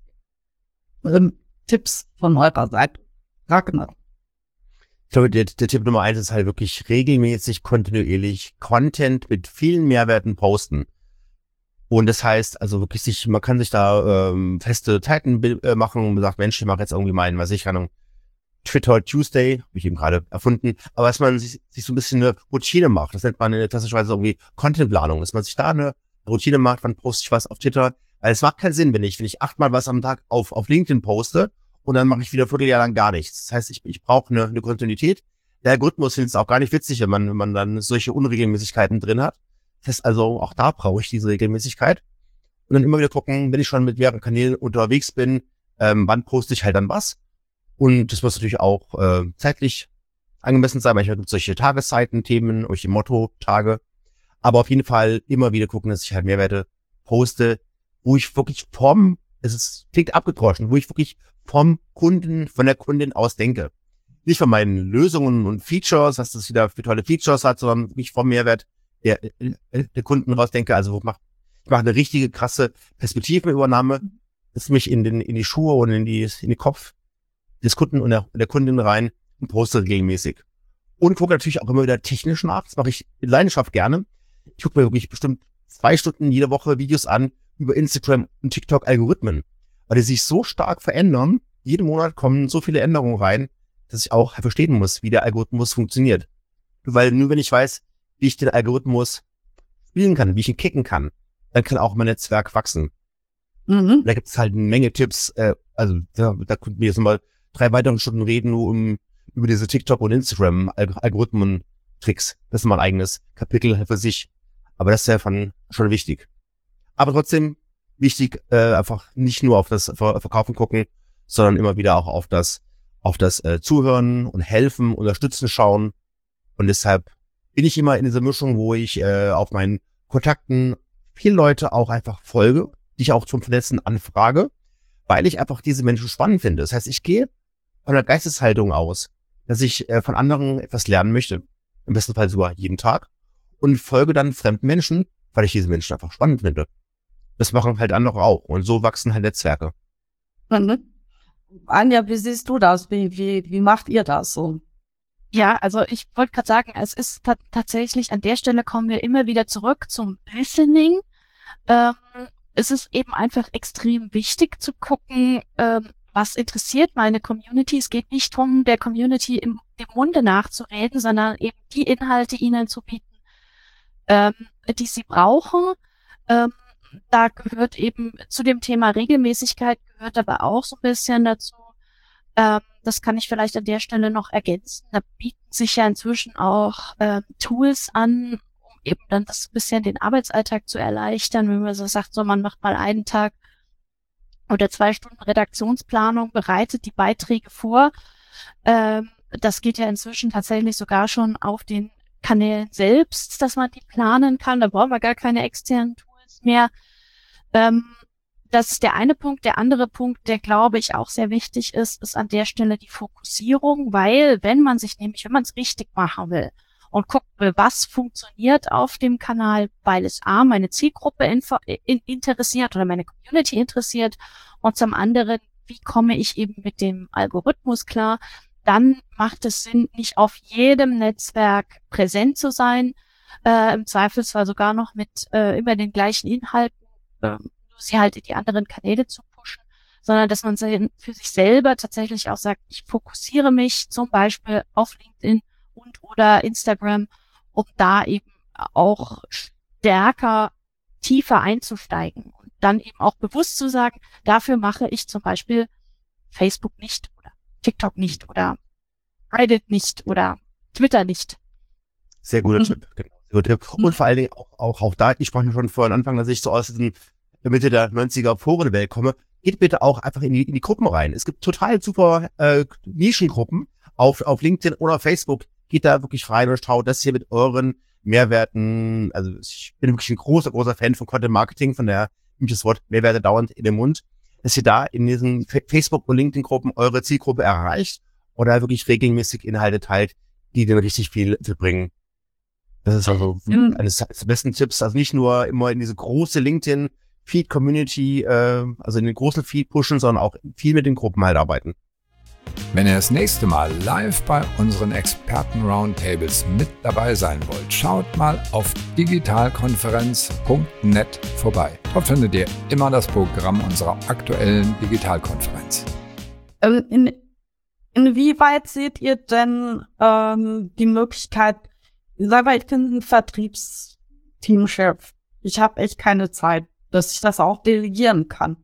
ähm, Tipps von eurer Seite? Ragnar. Ich glaube, der, der Tipp Nummer eins ist halt wirklich regelmäßig, kontinuierlich Content mit vielen Mehrwerten posten. Und das heißt, also wirklich sich, man kann sich da ähm, feste Zeiten äh, machen und man sagt, Mensch, ich mache jetzt irgendwie meinen, was ich kann, Twitter Tuesday, habe ich eben gerade erfunden, aber dass man sich, sich so ein bisschen eine Routine macht, das nennt man in der klassischerweise irgendwie Contentplanung, dass man sich da eine Routine macht, wann poste ich was auf Twitter, weil es macht keinen Sinn, wenn ich, wenn ich achtmal was am Tag auf, auf LinkedIn poste und dann mache ich wieder ein Vierteljahr lang gar nichts. Das heißt, ich, ich brauche eine, eine Kontinuität. Der Algorithmus findet es auch gar nicht witzig, wenn man, wenn man dann solche Unregelmäßigkeiten drin hat. Das heißt also, auch da brauche ich diese Regelmäßigkeit. Und dann immer wieder gucken, wenn ich schon mit mehreren Kanälen unterwegs bin, ähm, wann poste ich halt dann was. Und das muss natürlich auch äh, zeitlich angemessen sein. Manchmal gibt es solche Tageszeiten, Themen, solche Motto-Tage. Aber auf jeden Fall immer wieder gucken, dass ich halt Mehrwerte poste, wo ich wirklich vom, es ist, klingt abgedroschen, wo ich wirklich vom Kunden, von der Kundin aus denke. Nicht von meinen Lösungen und Features, was das wieder für tolle Features hat, sondern wirklich vom Mehrwert der, der Kunden raus denke. Also ich mache ich mach eine richtige krasse Perspektivenübernahme, dass mich in den in die Schuhe und in die in den Kopf des Kunden und der, der Kundin rein und poste regelmäßig. Und gucke natürlich auch immer wieder technisch nach. Das mache ich in Leidenschaft gerne. Ich gucke mir wirklich bestimmt zwei Stunden jede Woche Videos an über Instagram und TikTok-Algorithmen, weil die sich so stark verändern. Jeden Monat kommen so viele Änderungen rein, dass ich auch verstehen muss, wie der Algorithmus funktioniert. Weil nur wenn ich weiß, wie ich den Algorithmus spielen kann, wie ich ihn kicken kann, dann kann auch mein Netzwerk wachsen. Mhm. Da gibt es halt eine Menge Tipps. Äh, also da, da könnten wir jetzt mal drei weitere Stunden reden, nur um über diese TikTok- und Instagram-Algorithmen-Tricks. Das ist mal ein eigenes Kapitel für sich. Aber das ist ja von, schon wichtig. Aber trotzdem wichtig, äh, einfach nicht nur auf das Ver- Verkaufen gucken, sondern immer wieder auch auf das, auf das äh, Zuhören und Helfen, Unterstützen schauen. Und deshalb bin ich immer in dieser Mischung, wo ich äh, auf meinen Kontakten viele Leute auch einfach folge, die ich auch zum Vernetzen anfrage, weil ich einfach diese Menschen spannend finde. Das heißt, ich gehe von der Geisteshaltung aus, dass ich äh, von anderen etwas lernen möchte. Im besten Fall sogar jeden Tag. Und folge dann fremden Menschen, weil ich diese Menschen einfach spannend finde. Das machen halt andere auch. Und so wachsen halt Netzwerke. Mhm. Anja, wie siehst du das? Wie, wie, wie macht ihr das so? Ja, also ich wollte gerade sagen, es ist ta- tatsächlich, an der Stelle kommen wir immer wieder zurück zum Listening. Ähm, es ist eben einfach extrem wichtig zu gucken, ähm, was interessiert meine Community. Es geht nicht darum, der Community im, im Munde nachzureden, sondern eben die Inhalte ihnen zu bieten, ähm, die sie brauchen. Ähm, da gehört eben zu dem Thema Regelmäßigkeit, gehört aber auch so ein bisschen dazu. Ähm, das kann ich vielleicht an der Stelle noch ergänzen. Da bieten sich ja inzwischen auch ähm, Tools an, um eben dann das bisschen den Arbeitsalltag zu erleichtern, wenn man so sagt, so man macht mal einen Tag oder zwei Stunden Redaktionsplanung, bereitet die Beiträge vor. Ähm, das geht ja inzwischen tatsächlich sogar schon auf den Kanälen selbst, dass man die planen kann. Da brauchen wir gar keine externen Tools mehr. Ähm, das ist der eine Punkt. Der andere Punkt, der glaube ich auch sehr wichtig ist, ist an der Stelle die Fokussierung, weil wenn man sich nämlich, wenn man es richtig machen will und gucken will, was funktioniert auf dem Kanal, weil es A, meine Zielgruppe info- in, interessiert oder meine Community interessiert und zum anderen, wie komme ich eben mit dem Algorithmus klar, dann macht es Sinn, nicht auf jedem Netzwerk präsent zu sein, äh, im Zweifelsfall sogar noch mit äh, immer den gleichen Inhalten, äh, sie halt in die anderen Kanäle zu pushen, sondern dass man für sich selber tatsächlich auch sagt, ich fokussiere mich zum Beispiel auf LinkedIn und oder Instagram, um da eben auch stärker, tiefer einzusteigen und dann eben auch bewusst zu sagen, dafür mache ich zum Beispiel Facebook nicht oder TikTok nicht oder Reddit nicht oder Twitter nicht. Sehr guter Mhm. Tipp, genau. Sehr guter Tipp. Und vor allen Dingen auch, auch, auch da, ich sprach schon vorhin Anfang, dass ich so aus den Mitte der neunziger Forenwelt komme, geht bitte auch einfach in die, in die Gruppen rein. Es gibt total super äh, Nischengruppen auf, auf LinkedIn oder Facebook. Geht da wirklich rein und schaut, dass ihr mit euren Mehrwerten, also ich bin wirklich ein großer, großer Fan von Content Marketing, von der, nimmt das Wort Mehrwerte dauernd in den Mund, dass ihr da in diesen Facebook- und LinkedIn-Gruppen eure Zielgruppe erreicht oder wirklich regelmäßig Inhalte teilt, die denen richtig viel zu bringen. Das ist also Mhm. eines der besten Tipps. Also nicht nur immer in diese große LinkedIn-Feed-Community, äh, also in den großen Feed pushen, sondern auch viel mit den Gruppen halt arbeiten. Wenn ihr das nächste Mal live bei unseren Experten-Roundtables mit dabei sein wollt, schaut mal auf digitalkonferenz punkt net vorbei. Dort findet ihr immer das Programm unserer aktuellen Digitalkonferenz. Ähm, in, inwieweit seht ihr denn ähm, die Möglichkeit, sag mal, ich bin ein Vertriebsteamchef. Ich habe echt keine Zeit, dass ich das auch delegieren kann.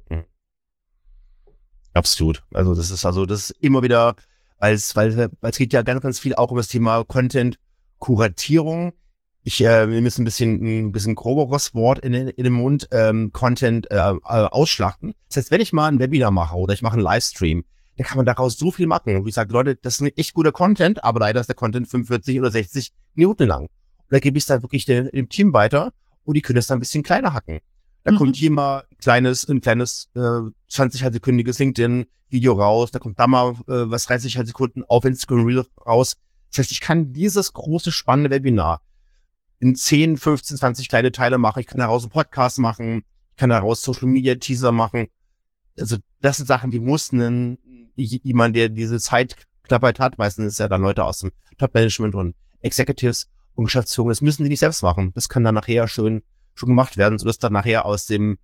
Absolut. Also das ist also das ist immer wieder, weil es, weil, weil es geht ja ganz, ganz viel auch um das Thema Content-Kuratierung. Ich äh, wir müssen ein bisschen ein bisschen groberes Wort in, in den Mund, ähm, Content äh, äh, ausschlachten. Das heißt, wenn ich mal ein Webinar mache oder ich mache einen Livestream, dann kann man daraus so viel machen. Und ich sage, Leute, das ist ein echt guter Content, aber leider ist der Content fünfundvierzig oder sechzig Minuten lang. Und da gebe ich es dann wirklich dem, dem Team weiter und die können es dann ein bisschen kleiner hacken. Da Mhm. kommt hier mal ein kleines, ein kleines äh, zwanzig-sekündiges LinkedIn-Video raus, da kommt da mal äh, was dreißig Sekunden auf Instagram Reel raus. Das heißt, ich kann dieses große, spannende Webinar in zehn, fünfzehn, zwanzig kleine Teile machen. Ich kann daraus einen Podcast machen, ich kann daraus Social-Media-Teaser machen. Also das sind Sachen, die muss ein, jemand, der diese Zeit klappert hat, meistens ist ja dann Leute aus dem Top-Management und Executives und Geschäftsführung, das müssen die nicht selbst machen. Das kann dann nachher schön schon gemacht werden, sodass dann nachher aus dem,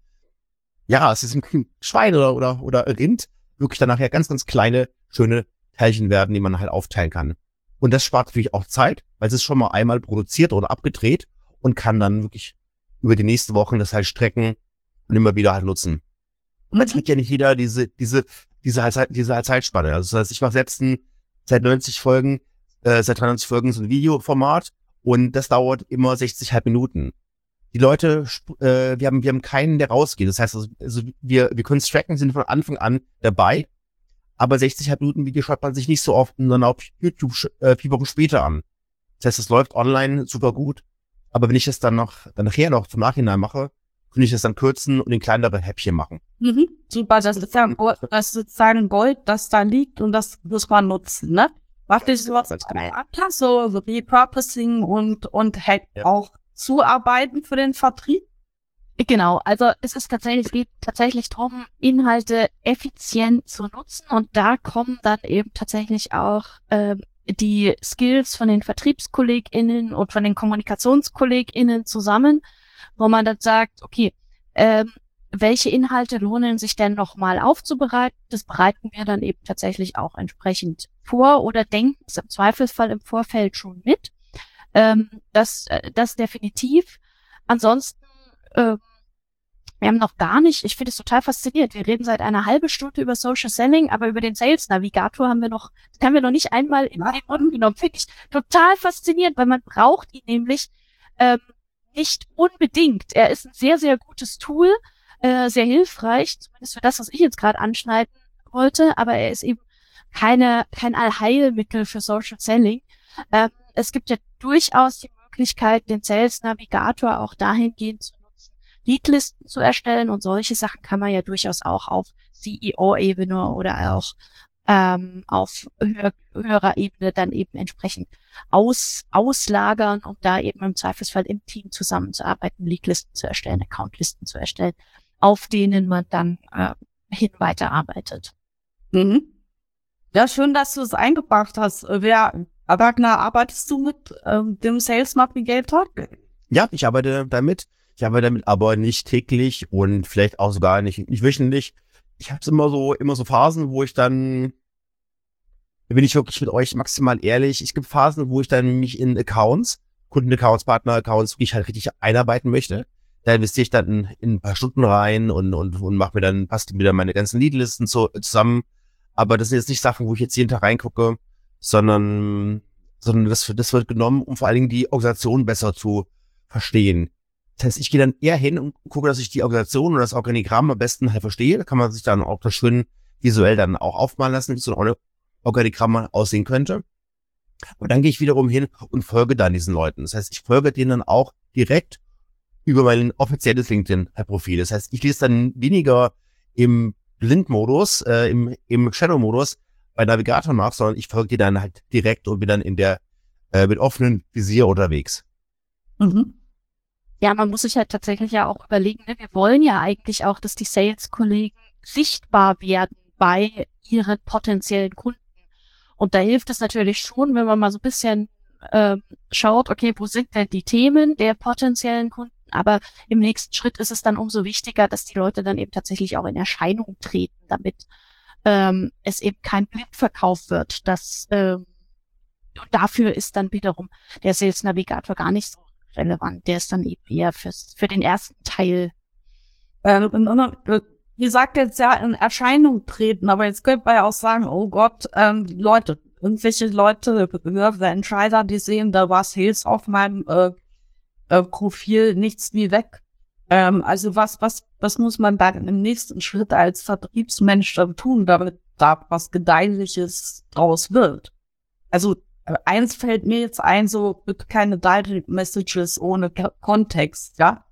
ja, aus diesem Schwein oder, oder, oder Rind wirklich dann nachher ganz, ganz kleine, schöne Teilchen werden, die man halt aufteilen kann. Und das spart natürlich auch Zeit, weil es ist schon mal einmal produziert oder abgedreht und kann dann wirklich über die nächsten Wochen das halt strecken und immer wieder halt nutzen. Und jetzt hat ja nicht jeder diese, diese, diese, halt, diese halt Zeitspanne. Also das heißt, ich mache selbst ein, seit neunzig Folgen, äh, seit dreiundneunzig Folgen so ein Videoformat und das dauert immer sechzig halb Minuten. Die Leute, äh, wir haben, wir haben keinen, der rausgeht. Das heißt, also, also wir, wir können es tracken, sind von Anfang an dabei. Aber sechzig halb Minuten Video schaut man sich nicht so oft, sondern auf YouTube äh, vier Wochen später an. Das heißt, es läuft online super gut. Aber wenn ich das dann noch, dann nachher noch zum Nachhinein mache, kann ich das dann kürzen und in kleinere Häppchen machen. Mhm. Super, das ist ja ein Gold, das ist sozusagen Gold, das da liegt und das muss man nutzen, ne? Macht dich sowas so, so Repurposing und, und halt Ja. auch zuarbeiten für den Vertrieb? Genau, also es ist tatsächlich, es geht tatsächlich darum, Inhalte effizient zu nutzen und da kommen dann eben tatsächlich auch ähm, die Skills von den VertriebskollegInnen und von den KommunikationskollegInnen zusammen, wo man dann sagt, okay, ähm, welche Inhalte lohnen sich denn nochmal aufzubereiten? Das bereiten wir dann eben tatsächlich auch entsprechend vor oder denken es im Zweifelsfall im Vorfeld schon mit. Ähm, das, äh, das definitiv. Ansonsten, äh, wir haben noch gar nicht, ich finde es total faszinierend. Wir reden seit einer halben Stunde über Social Selling, aber über den Sales Navigator haben wir noch, das haben wir noch nicht einmal in den Mund genommen. Finde ich total faszinierend, weil man braucht ihn nämlich ähm, nicht unbedingt. Er ist ein sehr, sehr gutes Tool, äh, sehr hilfreich, zumindest für das, was ich jetzt gerade anschneiden wollte, aber er ist eben keine, kein Allheilmittel für Social Selling. Ähm, es gibt ja durchaus die Möglichkeit, den Sales Navigator auch dahingehend zu nutzen, Leadlisten zu erstellen und solche Sachen kann man ja durchaus auch auf C E O-Ebene oder auch ähm, auf höher, höherer Ebene dann eben entsprechend aus, auslagern, um da eben im Zweifelsfall im Team zusammenzuarbeiten, Leadlisten zu erstellen, Accountlisten zu erstellen, auf denen man dann äh, hin weiterarbeitet. Mhm. Ja, schön, dass du es eingebracht hast. Wer, Ragnar, arbeitest du mit ähm, dem Sales Navigator? Ja, ich arbeite damit. Ich arbeite damit aber nicht täglich und vielleicht auch sogar nicht, nicht wöchentlich. ich habe immer so, immer so Phasen, wo ich dann, da bin ich wirklich mit euch maximal ehrlich, es gibt Phasen, wo ich dann mich in Accounts, Kundenaccounts, Partner-Accounts, wie ich halt richtig einarbeiten möchte. Da investiere ich dann in, in ein paar Stunden rein und, und, und mache mir dann, passt mir dann meine ganzen Leadlisten zu, zusammen. Aber das sind jetzt nicht Sachen, wo ich jetzt jeden Tag reingucke, sondern, sondern das, das wird genommen, um vor allen Dingen die Organisation besser zu verstehen. Das heißt, ich gehe dann eher hin und gucke, dass ich die Organisation und das Organigramm am besten halt verstehe. Da kann man sich dann auch das schön visuell dann auch aufmalen lassen, wie so ein Organigramm aussehen könnte. Und dann gehe ich wiederum hin und folge dann diesen Leuten. Das heißt, ich folge denen dann auch direkt über mein offizielles LinkedIn-Profil. Das heißt, ich lese dann weniger im Blindmodus, äh, im, im Shadow-Modus bei Navigator nach, sondern ich folge dir dann halt direkt und bin dann in der, äh, mit offenem Visier unterwegs. Mhm. Ja, man muss sich halt tatsächlich ja auch überlegen, ne? Wir wollen ja eigentlich auch, dass die Sales-Kollegen sichtbar werden bei ihren potenziellen Kunden. Und da hilft es natürlich schon, wenn man mal so ein bisschen äh, schaut, okay, wo sind denn die Themen der potenziellen Kunden? Aber im nächsten Schritt ist es dann umso wichtiger, dass die Leute dann eben tatsächlich auch in Erscheinung treten, damit ähm, es eben kein Blindverkauf wird. Das, ähm, und dafür ist dann wiederum der Sales Navigator gar nicht so relevant. Der ist dann eben eher fürs, für den ersten Teil. Ähm, ihr sagt jetzt ja in Erscheinung treten, aber jetzt könnte man ja auch sagen, oh Gott, ähm, Leute, irgendwelche Leute, höhere Entscheider, die sehen, da war Sales auf meinem äh, äh, Profil, nichts wie weg. Ähm, also was, was, was muss man dann im nächsten Schritt als Vertriebsmensch dann tun, damit da was Gedeihliches draus wird? Also äh, eins fällt mir jetzt ein, so bitte keine Direct Messages ohne K- Kontext, ja?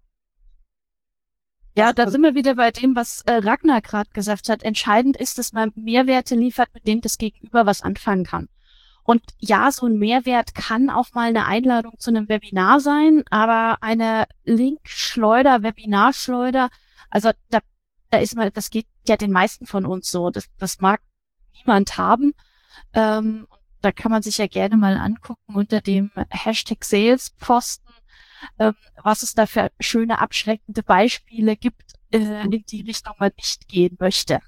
Ja, da sind wir wieder bei dem, was äh, Ragnar gerade gesagt hat. Entscheidend ist, dass man Mehrwerte liefert, mit denen das Gegenüber was anfangen kann. Und ja, so ein Mehrwert kann auch mal eine Einladung zu einem Webinar sein, aber eine Linkschleuder, Webinarschleuder, also da, da ist mal, das geht ja den meisten von uns so. Das, das mag niemand haben. Ähm, da kann man sich ja gerne mal angucken unter dem Hashtag Salesposten, ähm, was es da für schöne, abschreckende Beispiele gibt, äh, in die Richtung man nicht gehen möchte.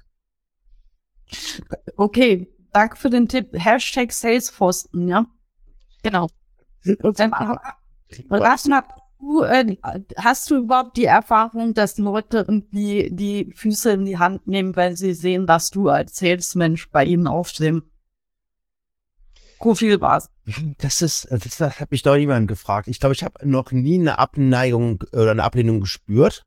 Okay, danke für den Tipp. Hashtag Salesposten, ja? Genau. Ragnar, du, äh, hast du überhaupt die Erfahrung, dass Leute irgendwie die Füße in die Hand nehmen, wenn sie sehen, dass du als Salesmensch bei ihnen auf dem Profil warst? Das ist, das, das hat mich doch niemand gefragt. Ich glaube, ich habe noch nie eine Abneigung oder eine Ablehnung gespürt.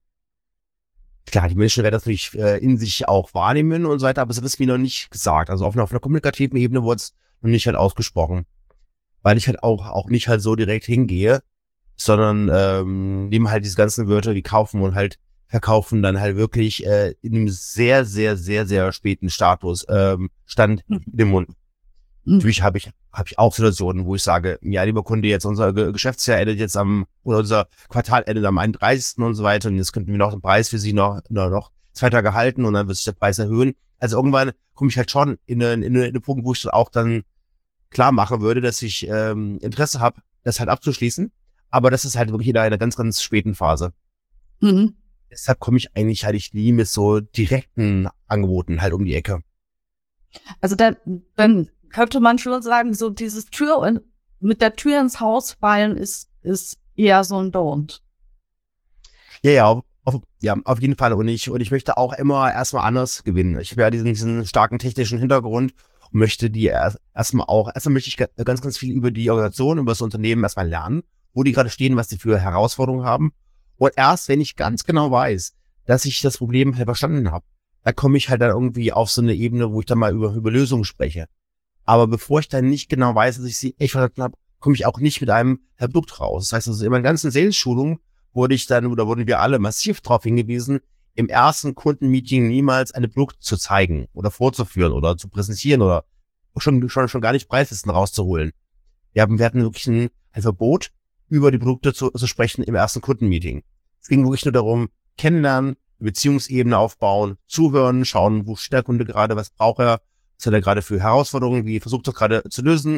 Klar, die Menschen werden das natürlich äh, in sich auch wahrnehmen und so weiter, aber es ist mir noch nicht gesagt. Also auf einer, auf einer kommunikativen Ebene wurde es noch nicht halt ausgesprochen. Weil ich halt auch, auch nicht halt so direkt hingehe, sondern ähm, nehme halt diese ganzen Wörter wie kaufen und halt verkaufen dann halt wirklich äh, in einem sehr, sehr, sehr, sehr späten Status, ähm, Stand in den Mund. Mhm. Natürlich habe ich, habe ich auch Situationen, wo ich sage, ja, lieber Kunde, jetzt unser Ge- Geschäftsjahr endet jetzt am, oder unser Quartal endet am einunddreißigsten und so weiter und jetzt könnten wir noch den Preis für Sie noch, noch, noch zwei Tage halten und dann wird sich der Preis erhöhen. Also irgendwann komme ich halt schon in einen, in einen Punkt, wo ich dann auch dann klar machen würde, dass ich ähm, Interesse habe, das halt abzuschließen. Aber das ist halt wirklich in einer ganz, ganz späten Phase. Mhm. Deshalb komme ich eigentlich halt ich nie mit so direkten Angeboten halt um die Ecke. Also dann, dann könnte man schon sagen, so dieses Tür in, mit der Tür ins Haus fallen ist, ist eher so ein Don't. Ja, ja, auf, auf, ja, auf jeden Fall. Und ich, und ich möchte auch immer erstmal anders gewinnen. Ich habe ja diesen, diesen starken technischen Hintergrund und möchte die erst, erstmal auch, erstmal möchte ich ganz, ganz viel über die Organisation, über das Unternehmen erstmal lernen, wo die gerade stehen, was die für Herausforderungen haben. Und erst, wenn ich ganz genau weiß, dass ich das Problem halt verstanden habe, da komme ich halt dann irgendwie auf so eine Ebene, wo ich dann mal über, über Lösungen spreche. Aber bevor ich dann nicht genau weiß, dass ich sie echt verstanden habe, komme ich auch nicht mit einem Produkt raus. Das heißt, also in meiner ganzen Sales-Schulung wurde ich dann, oder wurden wir alle massiv darauf hingewiesen, im ersten Kundenmeeting niemals ein Produkt zu zeigen oder vorzuführen oder zu präsentieren oder schon, schon, schon gar nicht Preislisten rauszuholen. Wir haben, wir hatten wirklich ein, ein Verbot, über die Produkte zu, zu sprechen im ersten Kundenmeeting. Es ging wirklich nur darum, kennenlernen, Beziehungsebene aufbauen, zuhören, schauen, wo steht der Kunde gerade, was braucht er, was hat er gerade für Herausforderungen, wie versucht er gerade zu lösen,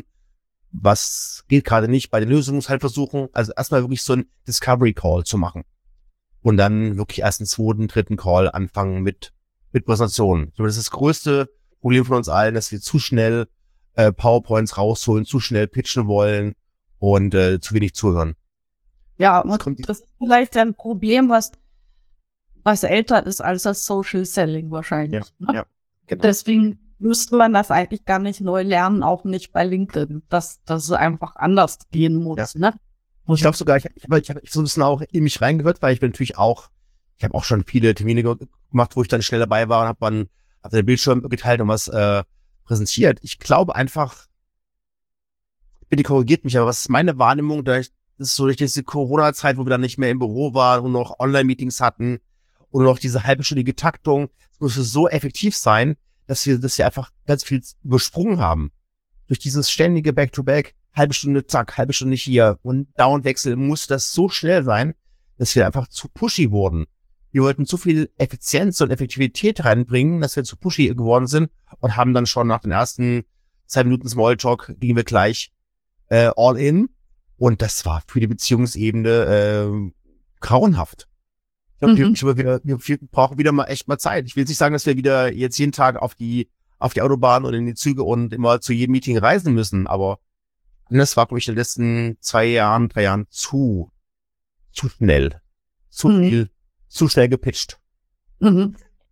was geht gerade nicht, bei den Lösungen halt versuchen, also erstmal wirklich so ein Discovery Call zu machen und dann wirklich erst einen zweiten, dritten Call anfangen mit mit Präsentationen. So, das ist das größte Problem von uns allen, dass wir zu schnell äh, PowerPoints rausholen, zu schnell pitchen wollen und äh, zu wenig zuhören. Ja, und das ist vielleicht ein Problem, was, was älter ist als das Social Selling wahrscheinlich. Ja, ne? ja, genau. Deswegen müsste man das eigentlich gar nicht neu lernen, auch nicht bei LinkedIn, dass, dass es einfach anders gehen muss. Ja. Ne? Ich glaube sogar, ich habe ich hab, ich hab so ein bisschen auch in mich reingehört, weil ich bin natürlich auch, ich habe auch schon viele Termine gemacht, wo ich dann schnell dabei war und habe dann hab den Bildschirm geteilt und was äh, präsentiert. Ich glaube einfach, bitte korrigiert mich, aber was ist meine Wahrnehmung, da ich, das ist so durch diese Corona-Zeit, wo wir dann nicht mehr im Büro waren und noch Online-Meetings hatten und noch diese halbstündige Taktung, es musste so effektiv sein, dass wir, dass wir einfach ganz viel übersprungen haben. Durch dieses ständige Back-to-Back, halbe Stunde, zack, halbe Stunde hier und Downwechsel musste das so schnell sein, dass wir einfach zu pushy wurden. Wir wollten zu viel Effizienz und Effektivität reinbringen, dass wir zu pushy geworden sind und haben dann schon nach den ersten zwei Minuten Smalltalk gingen wir gleich äh, all in. Und das war für die Beziehungsebene äh, grauenhaft. Ich glaube, Mhm. wir, wir, wir brauchen wieder mal echt mal Zeit. Ich will nicht sagen, dass wir wieder jetzt jeden Tag auf die auf die Autobahn und in die Züge und immer zu jedem Meeting reisen müssen, aber das war, glaube ich, in den letzten zwei Jahren, drei Jahren zu zu schnell. Zu Mhm. viel, zu schnell gepitcht. Mhm.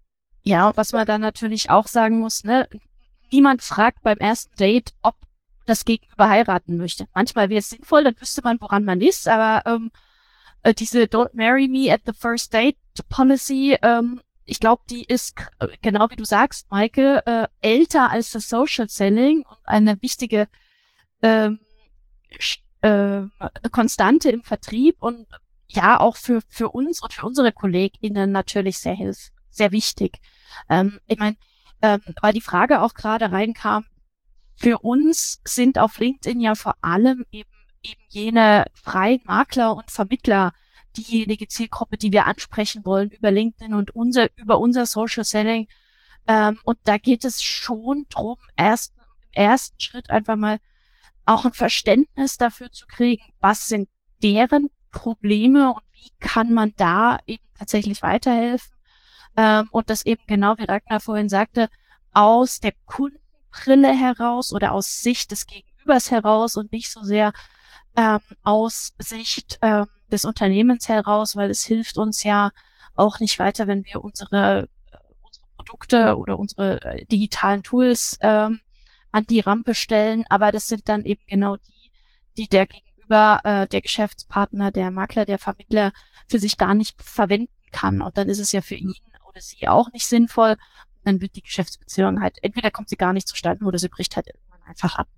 Ja, und was man dann natürlich auch sagen muss, ne, niemand fragt beim ersten Date, ob das Gegenüber heiraten möchte. Manchmal wäre es sinnvoll, dann wüsste man, woran man ist, aber ähm, äh, diese Don't marry me at the first date Policy, ähm, ich glaube, die ist, äh, genau wie du sagst, Maike, äh, älter als das Social Selling und eine wichtige ähm, sch- äh, Konstante im Vertrieb und ja, auch für für uns und für unsere KollegInnen natürlich sehr hilf sehr wichtig. Ähm, ich meine, ähm, weil die Frage auch gerade reinkam, für uns sind auf LinkedIn ja vor allem eben eben jene freien Makler und Vermittler diejenige Zielgruppe, die wir ansprechen wollen über LinkedIn und unser über unser Social Selling. Ähm, und da geht es schon drum, erst im ersten Schritt einfach mal auch ein Verständnis dafür zu kriegen, was sind deren Probleme und wie kann man da eben tatsächlich weiterhelfen. Ähm, und das eben genau, wie Ragnar vorhin sagte, aus der Kundenbrille heraus oder aus Sicht des Gegenübers heraus und nicht so sehr ähm, aus Sicht ähm, des Unternehmens heraus, weil es hilft uns ja auch nicht weiter, wenn wir unsere, äh, unsere Produkte oder unsere äh, digitalen Tools ähm, an die Rampe stellen. Aber das sind dann eben genau die, die der Gegenüber, äh, der Geschäftspartner, der Makler, der Vermittler für sich gar nicht verwenden kann. Und dann ist es ja für ihn oder sie auch nicht sinnvoll. Dann wird die Geschäftsbeziehung halt, entweder kommt sie gar nicht zustande oder sie bricht halt irgendwann einfach ab.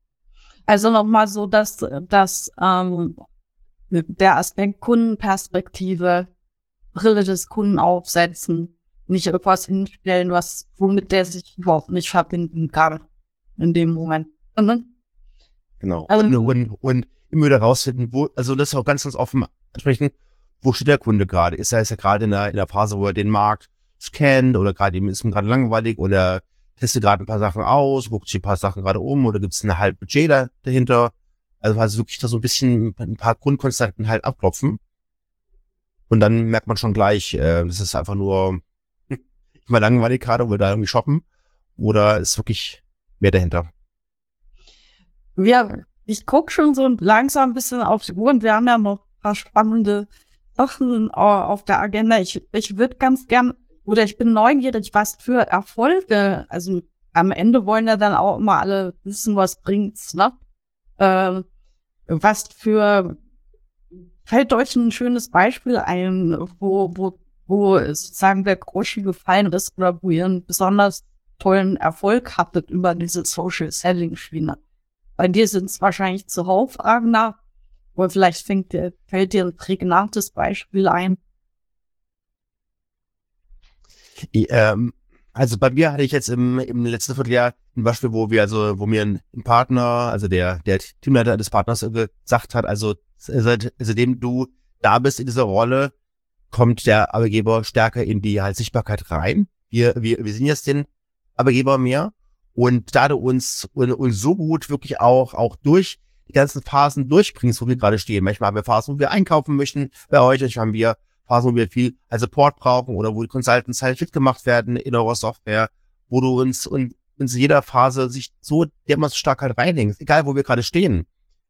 Also nochmal so, dass, dass ähm, der Aspekt Kundenperspektive, Brille des Kunden aufsetzen, nicht etwas hinstellen, was womit der sich überhaupt nicht verbinden kann in dem Moment. Mhm. Genau. Also- und, und, und immer wieder rausfinden, wo, also das auch ganz, ganz offen ansprechen, wo steht der Kunde gerade? Ist er, ist er gerade in der, in der Phase, wo er den Markt scannt oder gerade ihm ist ihm gerade langweilig oder testet gerade ein paar Sachen aus, guckt sich ein paar Sachen gerade um oder gibt es eine halbe Budget da, dahinter? Also, also wirklich da so ein bisschen ein paar Grundkonstanten halt abklopfen. Und dann merkt man schon gleich, äh, das ist einfach nur immer langweilig gerade, wo wir da irgendwie shoppen oder ist wirklich mehr dahinter. Ja, ich guck schon so langsam ein bisschen auf die Uhr und wir haben ja noch ein paar spannende Sachen äh, auf der Agenda. Ich, ich würde ganz gern, oder ich bin neugierig, was für Erfolge, also am Ende wollen ja dann auch immer alle wissen, was bringt's, ne? Ähm, was für, fällt euch ein schönes Beispiel ein, wo, wo, wo sozusagen der Groschen gefallen ist oder wo ihr einen besonders tollen Erfolg hattet über diese Social Selling Schiene? Bei dir sind es wahrscheinlich zuhauf, Ragnar. Oder vielleicht fängt dir, fällt dir ein prägnantes Beispiel ein. Ich, ähm, also bei mir hatte ich jetzt im, im letzten Vierteljahr ein Beispiel, wo wir also, wo mir ein, ein Partner, also der, der Teamleiter des Partners gesagt hat, also seit, seitdem du da bist in dieser Rolle, kommt der Arbeitgeber stärker in die halt Sichtbarkeit rein. Wir, wir, wir sind jetzt den Arbeitgeber mehr. Und da du uns, uns so gut wirklich auch, auch durch die ganzen Phasen durchbringst, wo wir gerade stehen. Manchmal haben wir Phasen, wo wir einkaufen möchten bei euch. Manchmal haben wir Phasen, wo wir viel als Support brauchen oder wo die Consultants halt fit gemacht werden in eurer Software, wo du uns, und uns in jeder Phase sich so dermaßen stark halt reinhängst, egal wo wir gerade stehen.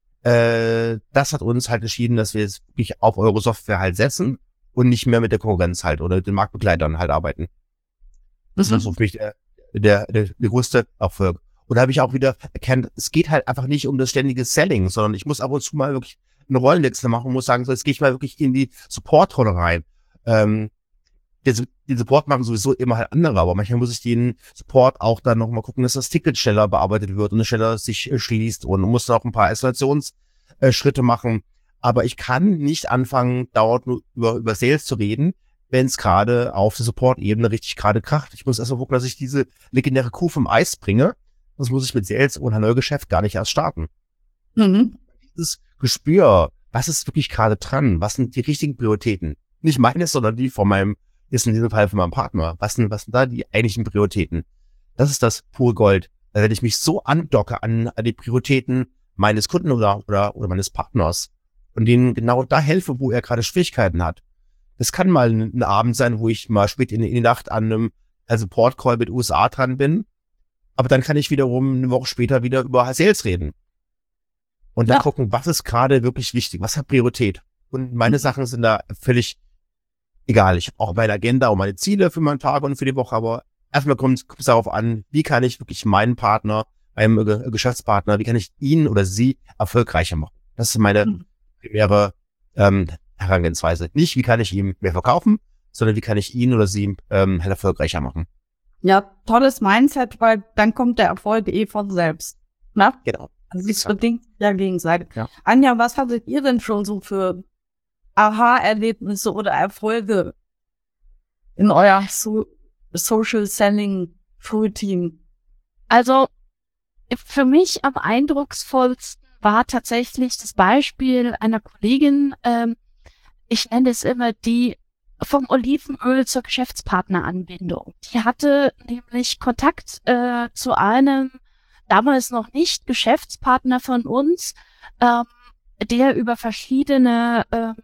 Äh, das hat uns halt entschieden, dass wir jetzt wirklich auf eure Software halt setzen und nicht mehr mit der Konkurrenz halt oder den Marktbegleitern halt arbeiten. Das mhm. ist so für mich der, der, der, der größte Erfolg. Und da habe ich auch wieder erkannt, es geht halt einfach nicht um das ständige Selling, sondern ich muss ab und zu mal wirklich einen Rollenwechsel machen und muss sagen, so, jetzt gehe ich mal wirklich in die Support-Rolle rein. Ähm, den, den Support machen sowieso immer halt andere, aber manchmal muss ich den Support auch dann nochmal gucken, dass das Ticket schneller bearbeitet wird und schneller sich äh, schließt und muss dann auch ein paar Eskalationsschritte äh, machen. Aber ich kann nicht anfangen, dauernd nur über, über Sales zu reden, wenn es gerade auf der Support-Ebene richtig gerade kracht. Ich muss erstmal gucken, dass ich diese legendäre Kuh vom Eis bringe. Sonst muss ich mit Sales und ein neues Geschäft gar nicht erst starten. Mhm. Dieses Gespür, was ist wirklich gerade dran? Was sind die richtigen Prioritäten? Nicht meine, sondern die von meinem, ist in diesem Fall von meinem Partner. Was sind, was sind da die eigentlichen Prioritäten? Das ist das pure Gold. Wenn ich mich so andocke an, an die Prioritäten meines Kunden oder, oder, oder meines Partners und denen genau da helfe, wo er gerade Schwierigkeiten hat. Das kann mal ein, ein Abend sein, wo ich mal spät in, in die Nacht an einem Support-Call mit U S A dran bin. Aber dann kann ich wiederum eine Woche später wieder über Sales reden. Und dann ja. gucken, was ist gerade wirklich wichtig, was hat Priorität. Und meine mhm. Sachen sind da völlig egal. Ich habe auch meine Agenda und meine Ziele für meinen Tag und für die Woche, aber erstmal kommt es darauf an, wie kann ich wirklich meinen Partner, meinem Ge- Geschäftspartner, wie kann ich ihn oder sie erfolgreicher machen. Das ist meine mhm. primäre ähm, Herangehensweise. Nicht, wie kann ich ihm mehr verkaufen, sondern wie kann ich ihn oder sie ähm, erfolgreicher machen. Ja, tolles Mindset, weil dann kommt der Erfolg eh von selbst. Ne? Genau. Also es bedingt ja gegenseitig. Ja. Anja, was hattet ihr denn schon so für Aha-Erlebnisse oder Erfolge in euer so- Social Selling Routine? Also für mich am eindrucksvollsten war tatsächlich das Beispiel einer Kollegin, ähm, ich nenne es immer die vom Olivenöl zur Geschäftspartneranbindung. Die hatte nämlich Kontakt äh, zu einem damals noch nicht Geschäftspartner von uns, ähm, der über verschiedene äh,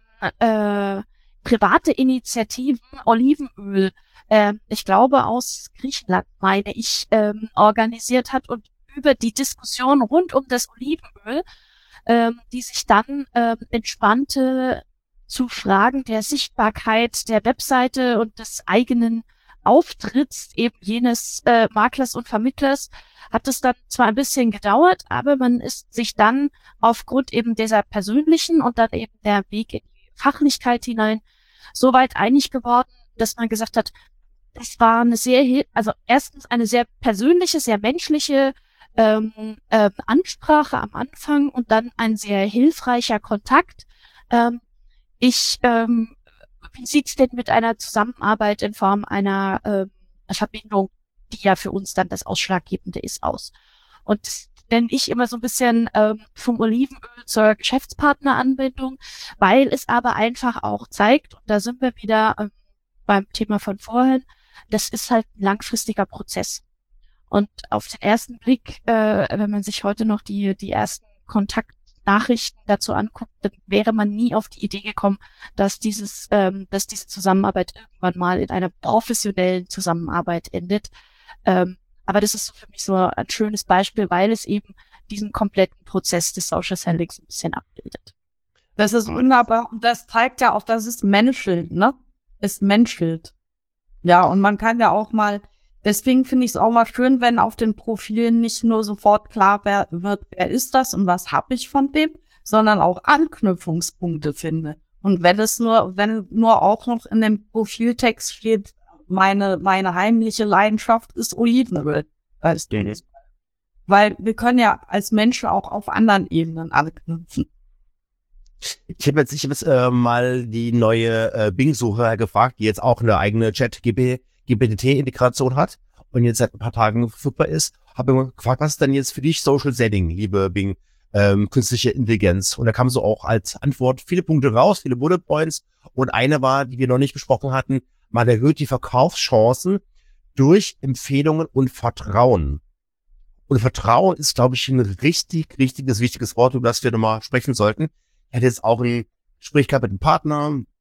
äh, private Initiativen Olivenöl, äh, ich glaube aus Griechenland, meine ich, ähm, organisiert hat und über die Diskussion rund um das Olivenöl, ähm, die sich dann ähm, entspannte zu Fragen der Sichtbarkeit der Webseite und des eigenen Auftritts eben jenes äh, Maklers und Vermittlers, hat es dann zwar ein bisschen gedauert, aber man ist sich dann aufgrund eben dieser persönlichen und dann eben der Weg in die Fachlichkeit hinein so weit einig geworden, dass man gesagt hat, das war eine sehr, also erstens eine sehr persönliche, sehr menschliche ähm, äh, Ansprache am Anfang und dann ein sehr hilfreicher Kontakt. Ähm, ich ähm, Wie sieht's denn mit einer Zusammenarbeit in Form einer äh, Verbindung, die ja für uns dann das Ausschlaggebende ist, aus? Und das nenne ich immer so ein bisschen ähm, vom Olivenöl zur Geschäftspartneranbindung, weil es aber einfach auch zeigt, und da sind wir wieder ähm, beim Thema von vorhin, das ist halt ein langfristiger Prozess. Und auf den ersten Blick, äh, wenn man sich heute noch die die ersten Kontakt Nachrichten dazu anguckt, dann wäre man nie auf die Idee gekommen, dass dieses, ähm, dass diese Zusammenarbeit irgendwann mal in einer professionellen Zusammenarbeit endet. Ähm, aber das ist so für mich so ein schönes Beispiel, weil es eben diesen kompletten Prozess des Social Sellings ein bisschen abbildet. Das ist wunderbar und das zeigt ja auch, dass es menschelt, ne? Es menschelt. Ja, und man kann ja auch mal, deswegen finde ich es auch mal schön, wenn auf den Profilen nicht nur sofort klar wer, wird, wer ist das und was habe ich von dem, sondern auch Anknüpfungspunkte finde. Und wenn es nur, wenn nur auch noch in dem Profiltext steht, meine, meine heimliche Leidenschaft ist Olivenöl. Weißt du? Weil wir können ja als Menschen auch auf anderen Ebenen anknüpfen. Ich habe jetzt, ich hab jetzt äh, mal die neue äh, Bing-Suche gefragt, die jetzt auch eine eigene Chat-G P T-Integration hat und jetzt seit ein paar Tagen verfügbar ist. Habe immer gefragt, was ist denn jetzt für dich Social Selling, liebe Bing, ähm, künstliche Intelligenz? Und da kam so auch als Antwort viele Punkte raus, viele Bullet Points. Und eine war, die wir noch nicht besprochen hatten, man erhöht die Verkaufschancen durch Empfehlungen und Vertrauen. Und Vertrauen ist, glaube ich, ein richtig, richtiges, wichtiges Wort, über das wir nochmal sprechen sollten. Ich hatte jetzt auch ein Gespräch gehabt mit einem Partner,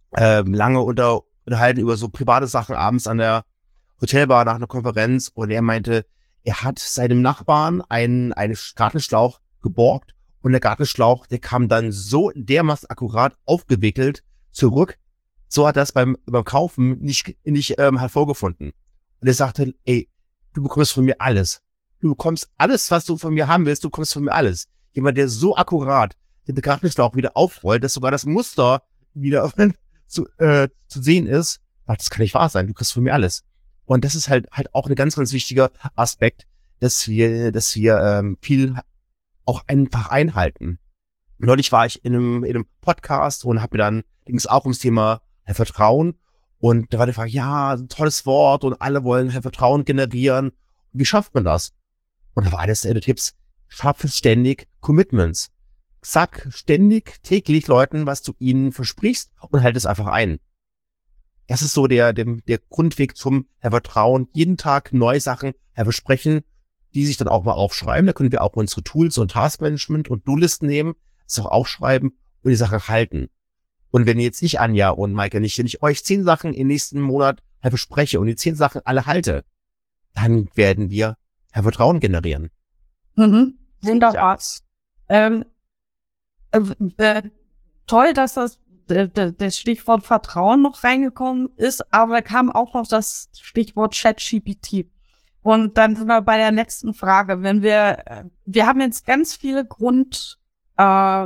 ähm, lange unter, unterhalten über so private Sachen abends an der Hotelbar nach einer Konferenz und er meinte, er hat seinem Nachbarn einen, einen Gartenschlauch geborgt und der Gartenschlauch, der kam dann so dermaßen akkurat aufgewickelt zurück, so hat er das beim, beim Kaufen nicht, nicht ähm, hervorgefunden. Und er sagte, ey, du bekommst von mir alles. Du bekommst alles, was du von mir haben willst, du bekommst von mir alles. Jemand, der so akkurat den Gartenschlauch wieder aufrollt, dass sogar das Muster wieder zu, äh, zu sehen ist, ach, das kann nicht wahr sein, du kriegst von mir alles. Und das ist halt halt auch ein ganz, ganz wichtiger Aspekt, dass wir, dass wir ähm, viel auch einfach einhalten. Neulich war ich in einem, in einem Podcast und habe mir dann, ging es auch ums Thema äh, Vertrauen und da war die Frage, ja, ein tolles Wort und alle wollen äh, Vertrauen generieren. Wie schafft man das? Und da war eines der Tipps, schaffe ständig Commitments. Sag ständig, täglich Leuten, was du ihnen versprichst und halt es einfach ein. Das ist so der, der, der Grundweg zum Vertrauen. Jeden Tag neue Sachen versprechen, die sich dann auch mal aufschreiben. Da können wir auch unsere Tools und Taskmanagement und Do-Listen nehmen, das auch aufschreiben und die Sache halten. Und wenn jetzt ich, Anja und Maike, nicht, wenn ich euch zehn Sachen im nächsten Monat verspreche und die zehn Sachen alle halte, dann werden wir Vertrauen generieren. Mhm. Wunderbar. Ähm, äh, äh, toll, dass das das Stichwort Vertrauen noch reingekommen ist, aber kam auch noch das Stichwort ChatGPT. Und dann sind wir bei der nächsten Frage. Wenn wir, wir haben jetzt ganz viele Grund, äh,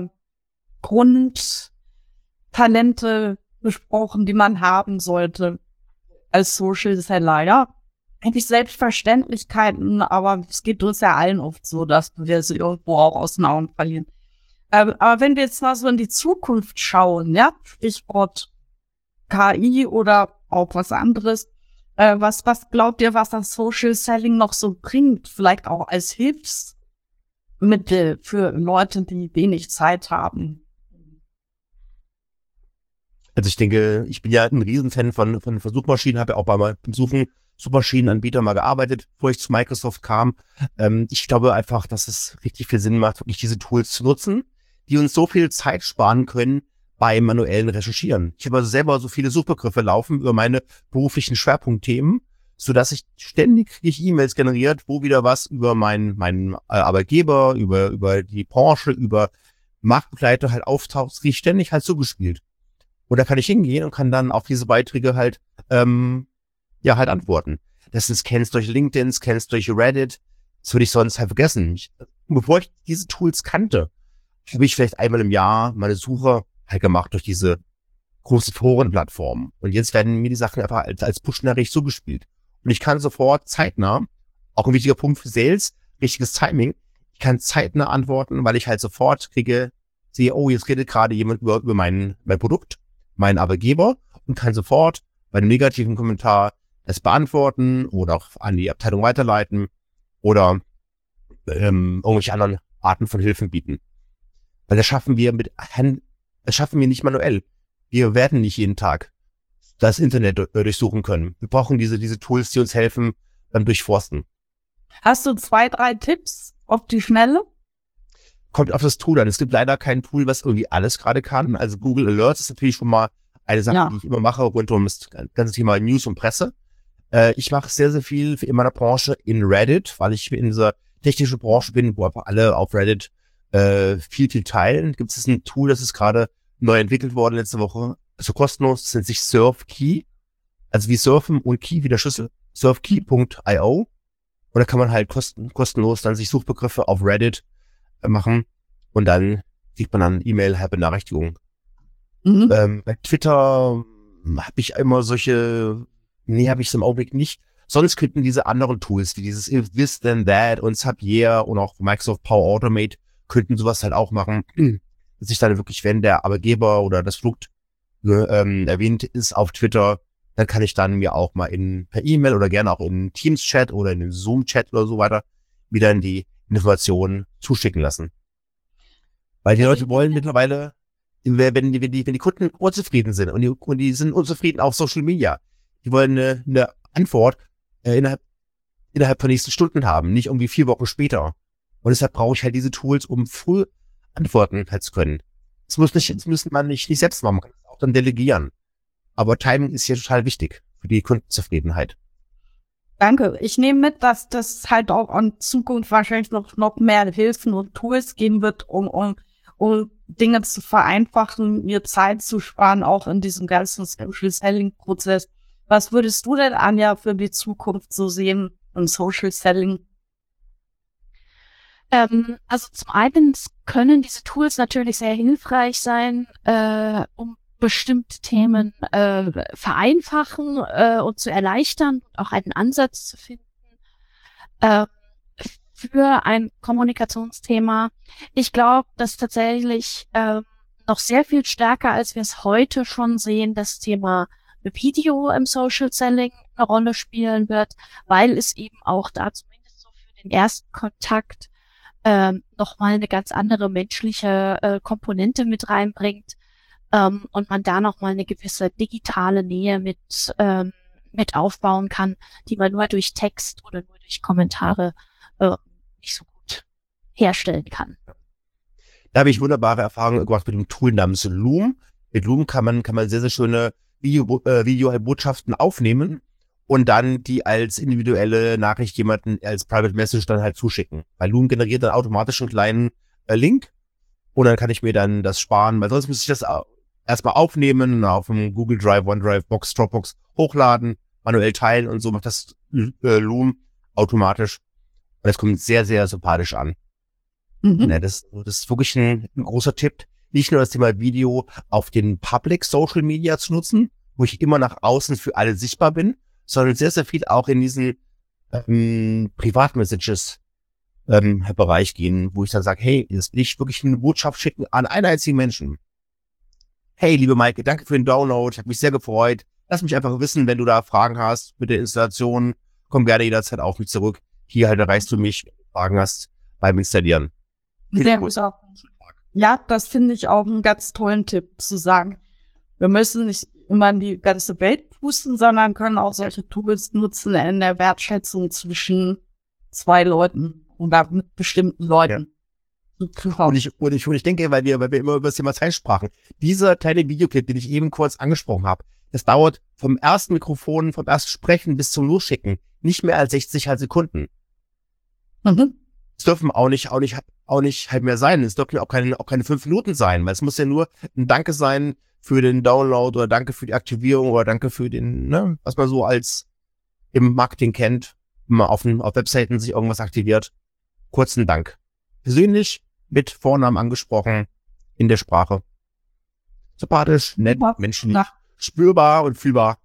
Grundtalente besprochen, die man haben sollte als Social Seller, ja. Eigentlich Selbstverständlichkeiten, aber es geht uns ja allen oft so, dass wir sie irgendwo auch aus den Augen verlieren. Ähm, aber wenn wir jetzt mal so in die Zukunft schauen, ja, Stichwort K I oder auch was anderes, äh, was, was glaubt ihr, was das Social Selling noch so bringt? Vielleicht auch als Hilfsmittel für Leute, die wenig Zeit haben? Also ich denke, ich bin ja ein Riesenfan von, von Suchmaschinen, habe ja auch beim Suchen Suchmaschinenanbieter mal gearbeitet, bevor ich zu Microsoft kam. Ähm, ich glaube einfach, dass es richtig viel Sinn macht, wirklich diese Tools zu nutzen, die uns so viel Zeit sparen können beim manuellen Recherchieren. Ich habe also selber so viele Suchbegriffe laufen über meine beruflichen Schwerpunktthemen, sodass ich ständig E-Mails generiert, wo wieder was über meinen meinen Arbeitgeber, über über die Branche, über Marktbegleiter halt auftaucht, kriege ich ständig halt zugespielt. Und da kann ich hingehen und kann dann auf diese Beiträge halt ähm, ja halt antworten. Das sind Scans durch LinkedIn, Scans durch Reddit. Das würde ich sonst halt vergessen. Ich, bevor ich diese Tools kannte, habe ich vielleicht einmal im Jahr meine Suche halt gemacht durch diese großen Forenplattformen. Und jetzt werden mir die Sachen einfach als, als Push-Nachricht zugespielt. Und ich kann sofort zeitnah, auch ein wichtiger Punkt für Sales, richtiges Timing, ich kann zeitnah antworten, weil ich halt sofort kriege, sehe, oh, jetzt redet gerade jemand über, über mein, mein Produkt, meinen Arbeitgeber und kann sofort bei einem negativen Kommentar es beantworten oder auch an die Abteilung weiterleiten oder ähm, irgendwelche anderen Arten von Hilfen bieten. Weil das schaffen wir mit Hand, das schaffen wir nicht manuell. Wir werden nicht jeden Tag das Internet durchsuchen können. Wir brauchen diese, diese Tools, die uns helfen beim Durchforsten. Hast du zwei, drei Tipps auf die Schnelle? Kommt auf das Tool an. Es gibt leider kein Tool, was irgendwie alles gerade kann. Also Google Alerts ist natürlich schon mal eine Sache, ja, die ich immer mache, rund um das ganze Thema News und Presse. Äh, ich mache sehr, sehr viel in meiner Branche in Reddit, weil ich in dieser technischen Branche bin, wo einfach alle auf Reddit äh, viel, viel teilen. Gibt es ein Tool, das ist gerade neu entwickelt worden letzte Woche, also kostenlos, das nennt sich SurfKey. Also wie Surfen und Key wie der Schlüssel, surfkey punkt io. Und da kann man halt kosten, kostenlos dann sich Suchbegriffe auf Reddit äh, machen und dann kriegt man dann E-Mail-Benachrichtigungen. Mhm. Ähm, bei Twitter habe ich immer solche, nee, habe ich es im Augenblick nicht. Sonst könnten diese anderen Tools, wie dieses If This Then That und Zapier und auch Microsoft Power Automate, könnten sowas halt auch machen, dass ich dann wirklich, wenn der Arbeitgeber oder das Produkt ähm, erwähnt ist auf Twitter, dann kann ich dann mir auch mal in per E-Mail oder gerne auch in Teams-Chat oder in den Zoom-Chat oder so weiter wieder in die Informationen zuschicken lassen. Weil die Leute wollen mittlerweile, wenn die, wenn die, wenn die Kunden unzufrieden sind und die, und die sind unzufrieden auf Social Media, die wollen eine, eine Antwort äh, innerhalb, innerhalb von nächsten Stunden haben, nicht irgendwie vier Wochen später. Und deshalb brauche ich halt diese Tools, um früh Antworten halt zu können. Das muss nicht, das müssen man nicht, nicht selbst machen, man kann es auch dann delegieren. Aber Timing ist hier total wichtig für die Kundenzufriedenheit. Danke. Ich nehme mit, dass das halt auch in Zukunft wahrscheinlich noch, noch mehr Hilfen und Tools geben wird, um, um, um Dinge zu vereinfachen, mir Zeit zu sparen, auch in diesem ganzen Social Selling Prozess. Was würdest du denn, Anja, für die Zukunft so sehen im Social Selling? Ähm, also zum einen können diese Tools natürlich sehr hilfreich sein, äh, um bestimmte Themen äh, vereinfachen äh, und zu erleichtern und auch einen Ansatz zu finden äh, für ein Kommunikationsthema. Ich glaube, dass tatsächlich äh, noch sehr viel stärker, als wir es heute schon sehen, das Thema Video im Social Selling eine Rolle spielen wird, weil es eben auch da zumindest so für den ersten Kontakt ähm, nochmal eine ganz andere menschliche äh, Komponente mit reinbringt ähm, und man da nochmal eine gewisse digitale Nähe mit ähm, mit aufbauen kann, die man nur durch Text oder nur durch Kommentare äh, nicht so gut herstellen kann. Da habe ich wunderbare Erfahrungen gemacht mit dem Tool namens Loom. Mit Loom kann man kann man sehr, sehr schöne Video, äh, Videobotschaften aufnehmen und dann die als individuelle Nachricht jemanden als Private Message dann halt zuschicken. Weil Loom generiert dann automatisch einen kleinen äh, Link und dann kann ich mir dann das sparen, weil sonst müsste ich das erstmal aufnehmen, auf dem Google Drive, OneDrive, Box, Dropbox hochladen, manuell teilen und so macht das äh, Loom automatisch. Und das kommt sehr, sehr sympathisch an. Mhm. Ja, das, das ist wirklich ein, ein großer Tipp. Nicht nur das Thema Video auf den Public Social Media zu nutzen, wo ich immer nach außen für alle sichtbar bin, sondern sehr, sehr viel auch in diesen ähm, Privatmessages ähm, Bereich gehen, wo ich dann sage, hey, jetzt will ich wirklich eine Botschaft schicken an einen einzigen Menschen. Hey, liebe Maike, danke für den Download, ich habe mich sehr gefreut. Lass mich einfach wissen, wenn du da Fragen hast mit der Installation, komm gerne jederzeit auf mich zurück. Hier halt erreichst du mich, wenn du Fragen hast beim Installieren. Sehr gut. Ja, das finde ich auch einen ganz tollen Tipp, zu sagen, wir müssen nicht immer in die ganze Welt pusten, sondern können auch solche Tools nutzen in der Wertschätzung zwischen zwei Leuten oder mit bestimmten Leuten. Ja. Und, ich, und, ich, und ich denke, weil wir, weil wir immer über das Thema Zeit sprachen, dieser kleine Videoclip, den ich eben kurz angesprochen habe, das dauert vom ersten Mikrofon, vom ersten Sprechen bis zum Losschicken nicht mehr als sechzig halt Sekunden. Mhm. Es dürfen auch nicht, auch nicht, auch nicht halt mehr sein. Es dürfen auch keine, auch keine fünf Minuten sein, weil es muss ja nur ein Danke sein für den Download oder Danke für die Aktivierung oder Danke für den, ne, was man so als im Marketing kennt, wenn man auf, auf Webseiten sich irgendwas aktiviert. Kurzen Dank. Persönlich, mit Vornamen angesprochen, in der Sprache. Sympathisch, nett, menschlich, spürbar und fühlbar.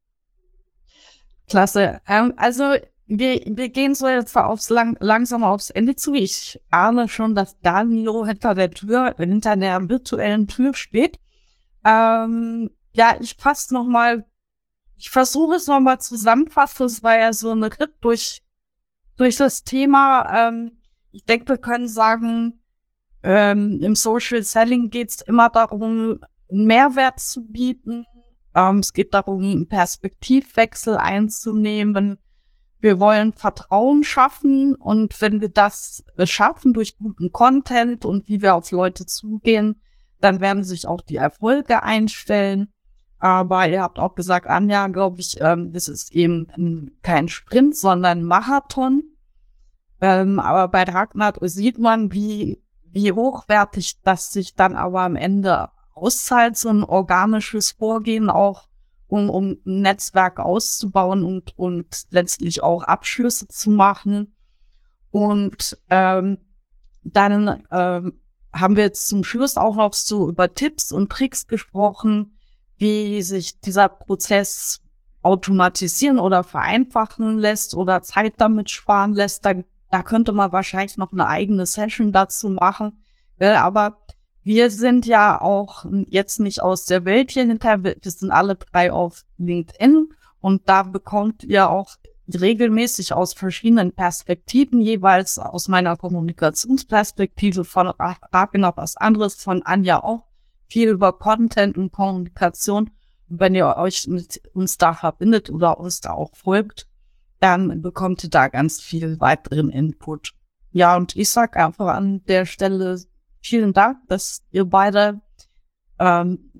Klasse. Ähm, also, Wir, wir gehen so jetzt aufs lang, langsam aufs Ende zu. Ich ahne schon, dass Danilo hinter der Tür, hinter der virtuellen Tür steht. Ähm, ja, ich fasse noch mal, ich versuche es noch mal zusammenfassen. Es war ja so ein Ritt durch, durch das Thema. Ähm, ich denke, wir können sagen, ähm, im Social Selling geht es immer darum, einen Mehrwert zu bieten. Ähm, es geht darum, einen Perspektivwechsel einzunehmen. Wir wollen Vertrauen schaffen und wenn wir das schaffen durch guten Content und wie wir auf Leute zugehen, dann werden sich auch die Erfolge einstellen. Aber ihr habt auch gesagt, Anja, glaube ich, ähm, das ist eben kein Sprint, sondern ein Marathon. Ähm, aber bei Ragnar sieht man, wie, wie hochwertig das sich dann aber am Ende auszahlt, so ein organisches Vorgehen auch, um, um ein Netzwerk auszubauen und, und letztlich auch Abschlüsse zu machen. Und ähm, dann ähm, haben wir jetzt zum Schluss auch noch so über Tipps und Tricks gesprochen, wie sich dieser Prozess automatisieren oder vereinfachen lässt oder Zeit damit sparen lässt. Da, da könnte man wahrscheinlich noch eine eigene Session dazu machen. Ja, aber wir sind ja auch jetzt nicht aus der Welt hier hinter. Wir sind alle drei auf LinkedIn und da bekommt ihr auch regelmäßig aus verschiedenen Perspektiven, jeweils aus meiner Kommunikationsperspektive von Ragnar was anderes, von Anja auch viel über Content und Kommunikation. Und wenn ihr euch mit uns da verbindet oder uns da auch folgt, dann bekommt ihr da ganz viel weiteren Input. Ja, und ich sag einfach an der Stelle vielen Dank, dass ihr beide ähm,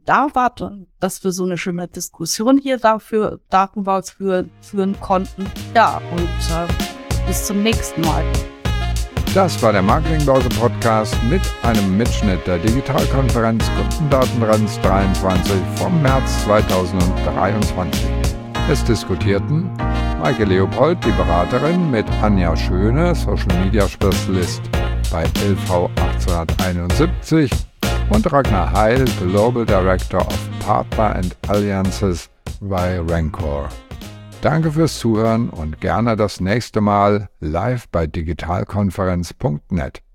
da wart und dass wir so eine schöne Diskussion hier dafür, darüber für, führen konnten. Ja, und äh, bis zum nächsten Mal. Das war der Marketingbörse-Podcast mit einem Mitschnitt der Digitalkonferenz Kundendatentrends dreiundzwanzig vom März zweitausenddreiundzwanzig. Es diskutierten Maike Leopold, die Beraterin, mit Anja Schöne, Social Media Specialist bei L V achtzehnhunderteinundsiebzig, und Ragnar Heil, Global Director of Partner and Alliances bei Rancor. Danke fürs Zuhören und gerne das nächste Mal live bei digitalkonferenz punkt net.